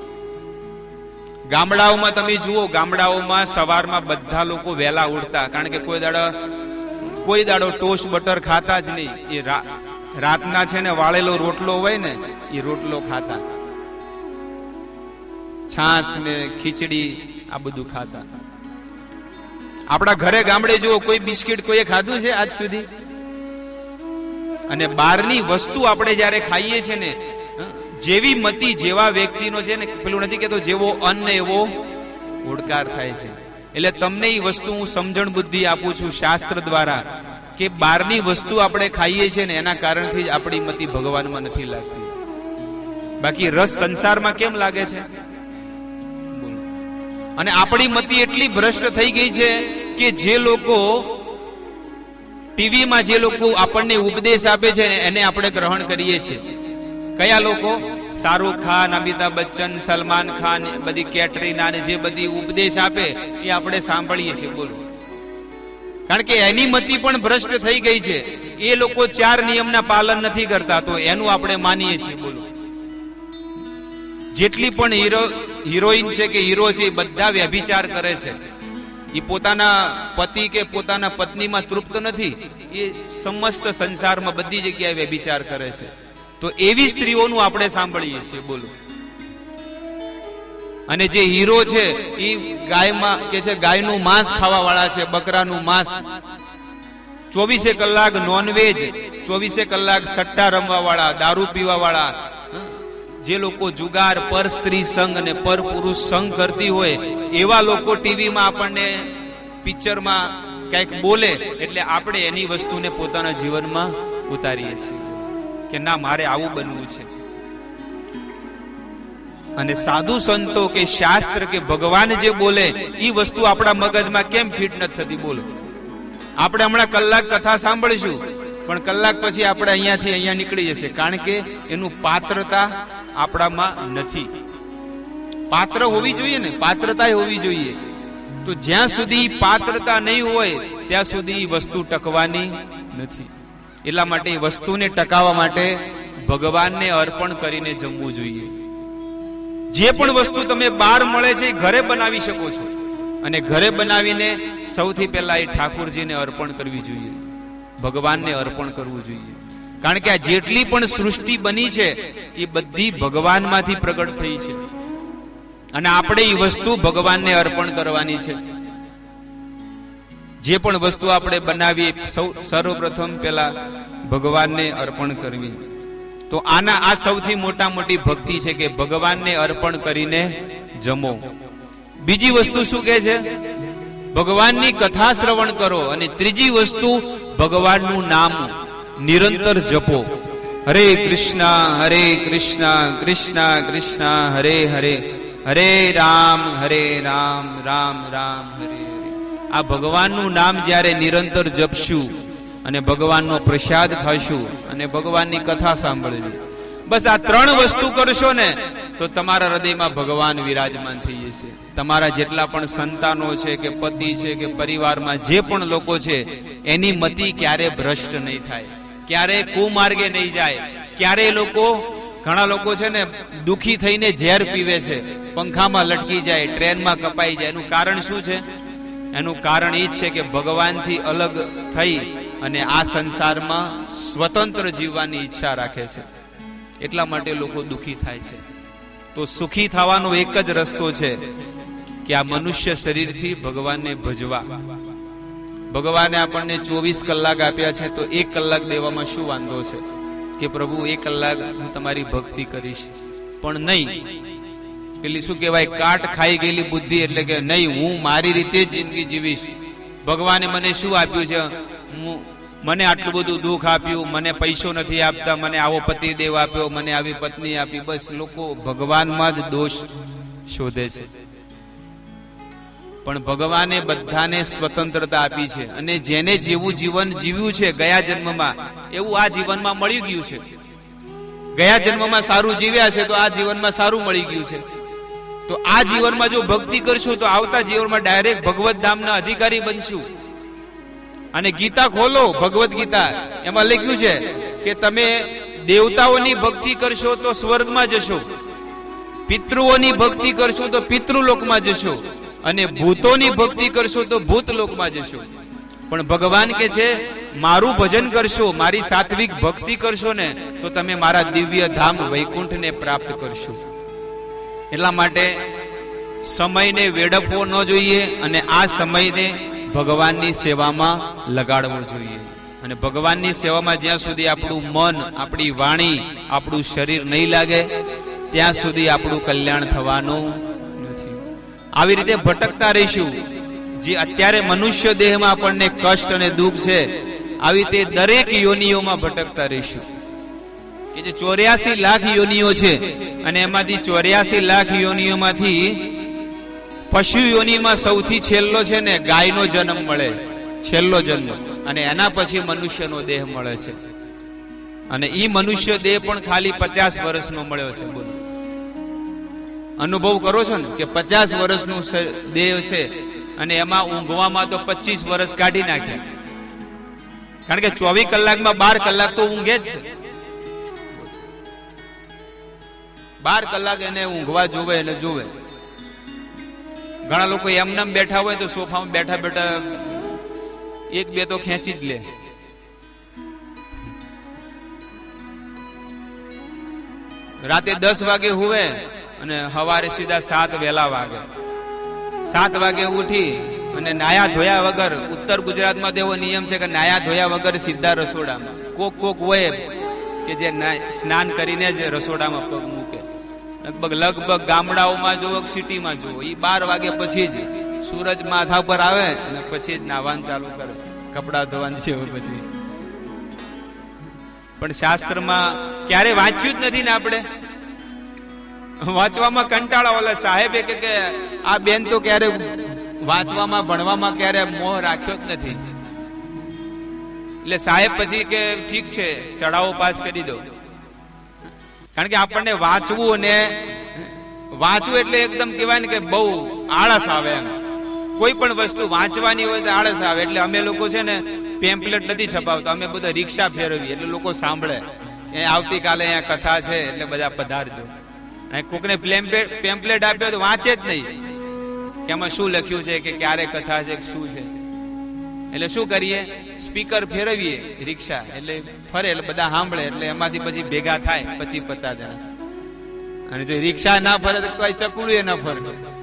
ગામડાઓમાં તમે જુઓ, ગામડાઓમાં સવારમાં બધા લોકો વહેલા ઉઠતા, કારણ કે કોઈ દાડો કોઈ દાડો ટોસ્ટ બટર ખાતા જ નહીં. એ રાતના છે ને વાળેલો રોટલો હોય ને, એ રોટલો ખાતા. છાસ ને ખીચડી આ બધું ખાતા. આપણા ઘરે ગામડે જુઓ, કોઈ બિસ્કિટ કોઈએ ખાધું છે આજ સુધી? અને બહારની વસ્તુ આપણે જયારે ખાઈએ છીએ ને, જેવી મતિ જેવા વ્યક્તિનો છે ને, પેલું નથી કેતો જેવો અન્ન એવો ઓડકાર થાય છે. એટલે તમને એ વસ્તુ હું સમજણ બુદ્ધિ આપું છું શાસ્ત્ર દ્વારા, કે બહારની વસ્તુ આપણે ખાઈએ છીએ ને એના કારણથી જ આપણી મતિ ભગવાનમાં નથી લાગતી. બાકી રસ સંસારમાં કેમ લાગે છે? અને આપણી મતિ એટલી ભ્રષ્ટ થઈ ગઈ છે કે જે લોકો ટીવીમાં જે લોકો આપણને ઉપદેશ આપે છે એને આપણે ગ્રહણ કરીએ છીએ. કયા લોકો? શાહરૂખ ખાન, અમિતાભ બચ્ચન, સલમાન ખાન, બધી કેટરીના ને જે બધી ઉપદેશ આપે એ આપણે સાંભળીએ છીએ. બોલો, કારણ કે એની મતિ પણ ભ્રષ્ટ થઈ ગઈ છે. એ લોકો ચાર નિયમના પાલન નથી કરતા, તો એનું આપણે માનીએ છીએ. બોલો, જેટલી પણ હીરો હિરોઈન છે કે હીરો છે એ બધા વ્યભિચાર કરે છે. એ પોતાના પતિ કે પોતાના પત્નીમાં તૃપ્ત નથી, એ સમસ્ત સંસારમાં બધી જગ્યાએ વ્યભિચાર કરે છે. તો એવી સ્ત્રીઓનું આપણે સાંભળીએ છીએ. બોલો, અને જે હીરો છે એ ગાયમાં કે છે ગાયનું માંસ ખાવા વાળા છે, બકરાનું માંસ, ચોવીસે કલાક નોનવેજ, ચોવીસે કલાક સટ્ટા રમવા વાળા, દારૂ પીવા વાળા, જે લોકો જુગાર, પર સ્ત્રી સંગ અને પર પુરુષ સંગ કરતી હોય એવા લોકો ટીવીમાં આપણને પિક્ચરમાં કઈક બોલે એટલે આપણે એની વસ્તુને પોતાના જીવનમાં ઉતારીએ છીએ કે ના, મારે આવું બનવું છે. અને સાધુ સંતો કે શાસ્ત્ર કે ભગવાન જે બોલે એ વસ્તુ આપણા મગજમાં કેમ ફિટ નથી થતી? બોલો, આપણે હમણાં કલાક કથા સાંભળીશું, પણ કલાક પછી આપણે અહીંયાથી અહીંયા નીકળી જશે, કારણ કે એનું પાત્રતા આપણામાં નથી. પાત્ર હોવી જોઈએ ને, પાત્રતા હોવી જોઈએ. તો જ્યાં સુધી પાત્રતા નહીં હોય ત્યાં સુધી વસ્તુ ટકવાની નથી. એટલા માટે વસ્તુને ટકાવવા માટે ભગવાનને અર્પણ કરીને જમવું જોઈએ. જે પણ વસ્તુ તમે બહાર મળે છે ઘરે બનાવી શકો છો, અને ઘરે બનાવીને સૌથી પહેલા એ ઠાકોરજીને અર્પણ કરવી જોઈએ, ભગવાનને અર્પણ કરવું જોઈએ. કારણ કે આ જેટલી પણ સૃષ્ટિ બની છે એ બધી ભગવાનમાંથી પ્રગટ થઈ છે, અને આપણે એ વસ્તુ ભગવાનને અર્પણ કરવાની છે. જે પણ વસ્તુ આપણે બનાવીએ સૌ સર્વપ્રથમ પહેલા ભગવાનને અર્પણ કરવી. તો આના આ સૌથી મોટા મોટી ભક્તિ છે કે ભગવાનને અર્પણ કરીને જમો. બીજી વસ્તુ શું કહે છે? ભગવાનની કથા શ્રવણ કરો. અને ત્રીજી વસ્તુ ભગવાનનું નામ નિરંતર જપો. હરે કૃષ્ણ હરે કૃષ્ણ કૃષ્ણ કૃષ્ણ હરે હરે, હરે રામ હરે રામ રામ રામ હરે હરે. આ ભગવાનનું નામ જ્યારે નિરંતર જપશું અને ભગવાનનો પ્રસાદ ખાશું અને ભગવાનની કથા સાંભળવી, બસ આ ત્રણ વસ્તુ કરશો ને તો તમારા હૃદયમાં ભગવાન વિરાજમાન થઈ જશે. તમારા જેટલા પણ સંતાનો છે કે પતિ છે કે પરિવારમાં જે પણ લોકો છે એની મતિ ક્યારે ભ્રષ્ટ નહીં થાય, ક્યારે કુમાર્ગે નહીં જાય. ક્યારે લોકો, ઘણા લોકો છે ને દુખી થઈને ઝેર પીવે છે, પંખામાં લટકી જાય, ટ્રેનમાં કપાઈ જાય. એનું કારણ શું છે? એનું કારણ એ છે કે ભગવાનથી અલગ થઈ અને આ સંસારમાં સ્વતંત્ર જીવવાની ઈચ્છા રાખે છે. એટલા માટે લોકો દુખી થાય છે. તો સુખી થવાનો એક જ રસ્તો છે કે આ મનુષ્ય શરીરથી ભગવાનને ભજવા. ભગવાને આપણને ચોવીસ કલાક આપ્યા છે, તો એક કલાક દેવામાં શું વાંધો છે કે પ્રભુ એક કલાક હું તમારી ભક્તિ કરીશ. પણ નહીં, પેલી શું કહેવાય, કાટ ખાઈ ગયેલી બુદ્ધિ, એટલે કે નહીં, હું મારી રીતે જ જિંદગી જીવીશ. ભગવાને મને શું આપ્યું છે? હું મને આટલું બધું દુઃખ આપ્યું, મને પૈસો નથી આપતા, મને આવો પતિ દેવ આપ્યો, મને આવી પત્ની આપી. બસ લોકો ભગવાનમાં જ દોષ શોધે છે. પણ ભગવાને બધાને સ્વતંત્રતા આપી છે, અને જેને જેવું જીવન જીવ્યું છે ગયા જન્મમાં એવું આ જીવનમાં મળી ગયું છે. ગયા જન્મમાં સારું જીવ્યા છે તો આ જીવનમાં સારું મળી ગયું છે. તો આ જીવનમાં જો ભક્તિ કરશું તો આવતા જીવનમાં ડાયરેક્ટ ભગવત ધામના અધિકારી બનશું. અને ગીતા ખોલો, ભગવત ગીતા, એમાં લખ્યું છે કે તમે દેવતાઓની ભક્તિ કરશો તો સ્વર્ગમાં જશો, પિતૃઓની ભક્તિ કરશો તો પિતૃલોકમાં જશો, અને ભૂતોની ભક્તિ કરશો તો ભૂતલોકમાં જશો. પણ ભગવાન કે છે મારું ભજન કરશો, મારી સાત્વિક ભક્તિ કરશો ને તો તમે મારા દિવ્ય ધામ વૈકુંઠને પ્રાપ્ત કરશો. એટલા માટે સમયને વેડફવો ન જોઈએ અને આ સમયને ભગવાનની સેવામાં લગાડવો જોઈએ. અને ભગવાનની સેવામાં જ્યાં સુધી આપણું મન, આપણી વાણી, આપણું શરીર નહીં લાગે ત્યાં સુધી આપણું કલ્યાણ થવાનું નથી. આવી રીતે ભટકતા રહીશું. જે અત્યારે મનુષ્ય દેહમાં આપણને કષ્ટ અને દુઃખ છે, આવી રીતે દરેક યોનિઓમાં ભટકતા રહીશું. કે જે ચોર્યાસી લાખ યોનિઓ છે અને એમાંથી ચોર્યાસી લાખ યોનિઓમાંથી પશુ યોનિમાં સૌથી છેલ્લો છે ને ગાયનો જન્મ મળે, છેલ્લો જન્મ, અને એના પછી મનુષ્યનો દેહ મળે છે. અને ઈ મનુષ્ય દેહ પણ ખાલી પચાસ વર્ષનો મળ્યો છે. બોલો, અનુભવ કરો છો ને કે પચાસ વર્ષનું દેહ છે અને એમાં ઊંઘવામાં તો પચીસ વર્ષ કાઢી નાખ્યા. કારણ કે ચોવીસ કલાકમાં બાર કલાક તો ઊંઘે જ છે. બાર કલાક એને ઊંઘવા જોવે એટલે જોવે. ઘણા લોકો એમને બેઠા હોય તો સોફામાં બેઠા બેઠા એક બે તો ખેંચી જ લે. રાતે દસ વાગે હુવે અને સવારે સીધા સાત વેલા વાગે. સાત વાગે ઉઠી અને નાયા ધોયા વગર, ઉત્તર ગુજરાતમાં એવો નિયમ છે કે નાયા ધોયા વગર સીધા રસોડામાં. કોક કોક હોય કે જે સ્નાન કરીને જ રસોડામાં પગ મૂકે. લગભગ લગભગ ગામડાઓમાં જોવો, સિટીમાં જોવો, એ બાર વાગે પછી જ સૂરજ માથા પર આવે અને પછી જ નાવાનું ચાલુ કરે, કપડા ધોવાનું છે પછી. પણ શાસ્ત્રમાં ક્યારે વાંચ્યું જ નથી ને આપણે. વાંચવામાં કંટાળા. ઓલા સાહેબે કે આ બેન તો ક્યારે વાંચવામાં ભણવામાં ક્યારે મોહ રાખ્યો જ નથી. એટલે સાહેબ પછી કે ઠીક છે, ચડાવો પાસ કરી દો. કારણ કે આપણને વાંચવું અને વાંચવું એટલે એકદમ કહેવાય ને કે બહુ આળસ આવે. એમ કોઈ પણ વસ્તુ વાંચવાની હોય તો આળસ આવે. એટલે અમે લોકો છે ને પેમ્પલેટ નથી છપાવતા, અમે બધા રિક્ષા ફેરવીએ એટલે લોકો સાંભળે કે આવતીકાલે અહીંયા કથા છે એટલે બધા પધારજો. કોકને પેમ્પલેટ આપ્યો તો વાંચે જ નહીં કે આમાં શું લખ્યું છે, કે ક્યારે કથા છે, શું છે. એટલે શું કરીએ, સ્પીકર ફેરવીએ રિક્ષા, એટલે ફરે એટલે બધા સાંભળે. એટલે એમાંથી પછી ભેગા થાય પચીસ પચાસ જણા. અને જો રિક્ષા ના ફરે તો કઈ ચકલું એ ના ફરે.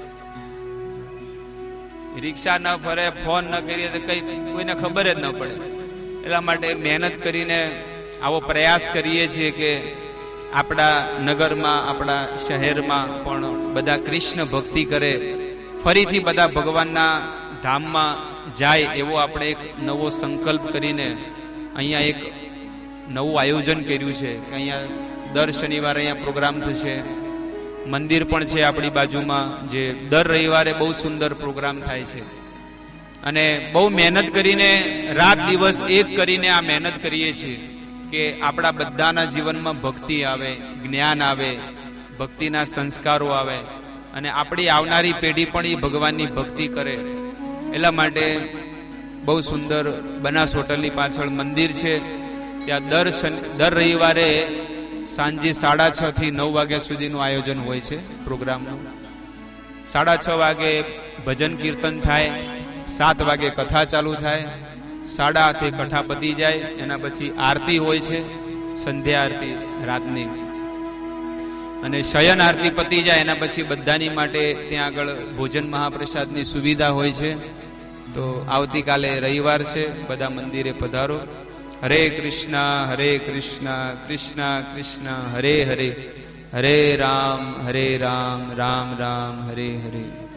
રિક્ષા ના ફરે, ફોન ન કરીએ તો કઈ કોઈને ખબર જ ન પડે. એટલા માટે મહેનત કરીને આવો પ્રયાસ કરીએ છીએ કે આપણા નગરમાં, આપણા શહેરમાં પણ બધા કૃષ્ણ ભક્તિ કરે, ફરીથી બધા ભગવાનના ધામમાં જાય એવો આપણે એક નવો સંકલ્પ કરીને અહીંયા એક નવું આયોજન કર્યું છે કે અહીંયા દર શનિવારે અહીંયા પ્રોગ્રામ થશે. મંદિર પણ છે આપણી બાજુમાં, જે દર રવિવારે બહુ સુંદર પ્રોગ્રામ થાય છે. અને બહુ મહેનત કરીને રાત દિવસ એક કરીને આ મહેનત કરીએ છીએ કે આપણા બધાના જીવનમાં ભક્તિ આવે, જ્ઞાન આવે, ભક્તિના સંસ્કારો આવે અને આપણી આવનારી પેઢી પણ એ ભગવાનની ભક્તિ કરે. એટલા માટે બહુ સુંદર બનાસ હોટલની પાછળ મંદિર છે. ત્યાં દર દર રવિવારે સાંજે સાડા છ થી નવ વાગ્યા સુધીનું આયોજન હોય છે પ્રોગ્રામનું. સાડા છ વાગે ભજન કીર્તન થાય, સાત વાગે કથા ચાલુ થાય, સાડા આઠે કથા પતી જાય. એના પછી આરતી હોય છે, સંધ્યા આરતી રાતની, અને શયન આરતી પતી જાય એના પછી બધાની માટે ત્યાં આગળ ભોજન મહાપ્રસાદની સુવિધા હોય છે. તો આવતીકાલે રવિવાર છે, બધા મંદિરે પધારો. હરે કૃષ્ણ હરે કૃષ્ણ કૃષ્ણ કૃષ્ણ હરે હરે, હરે રામ હરે રામ રામ રામ હરે હરે.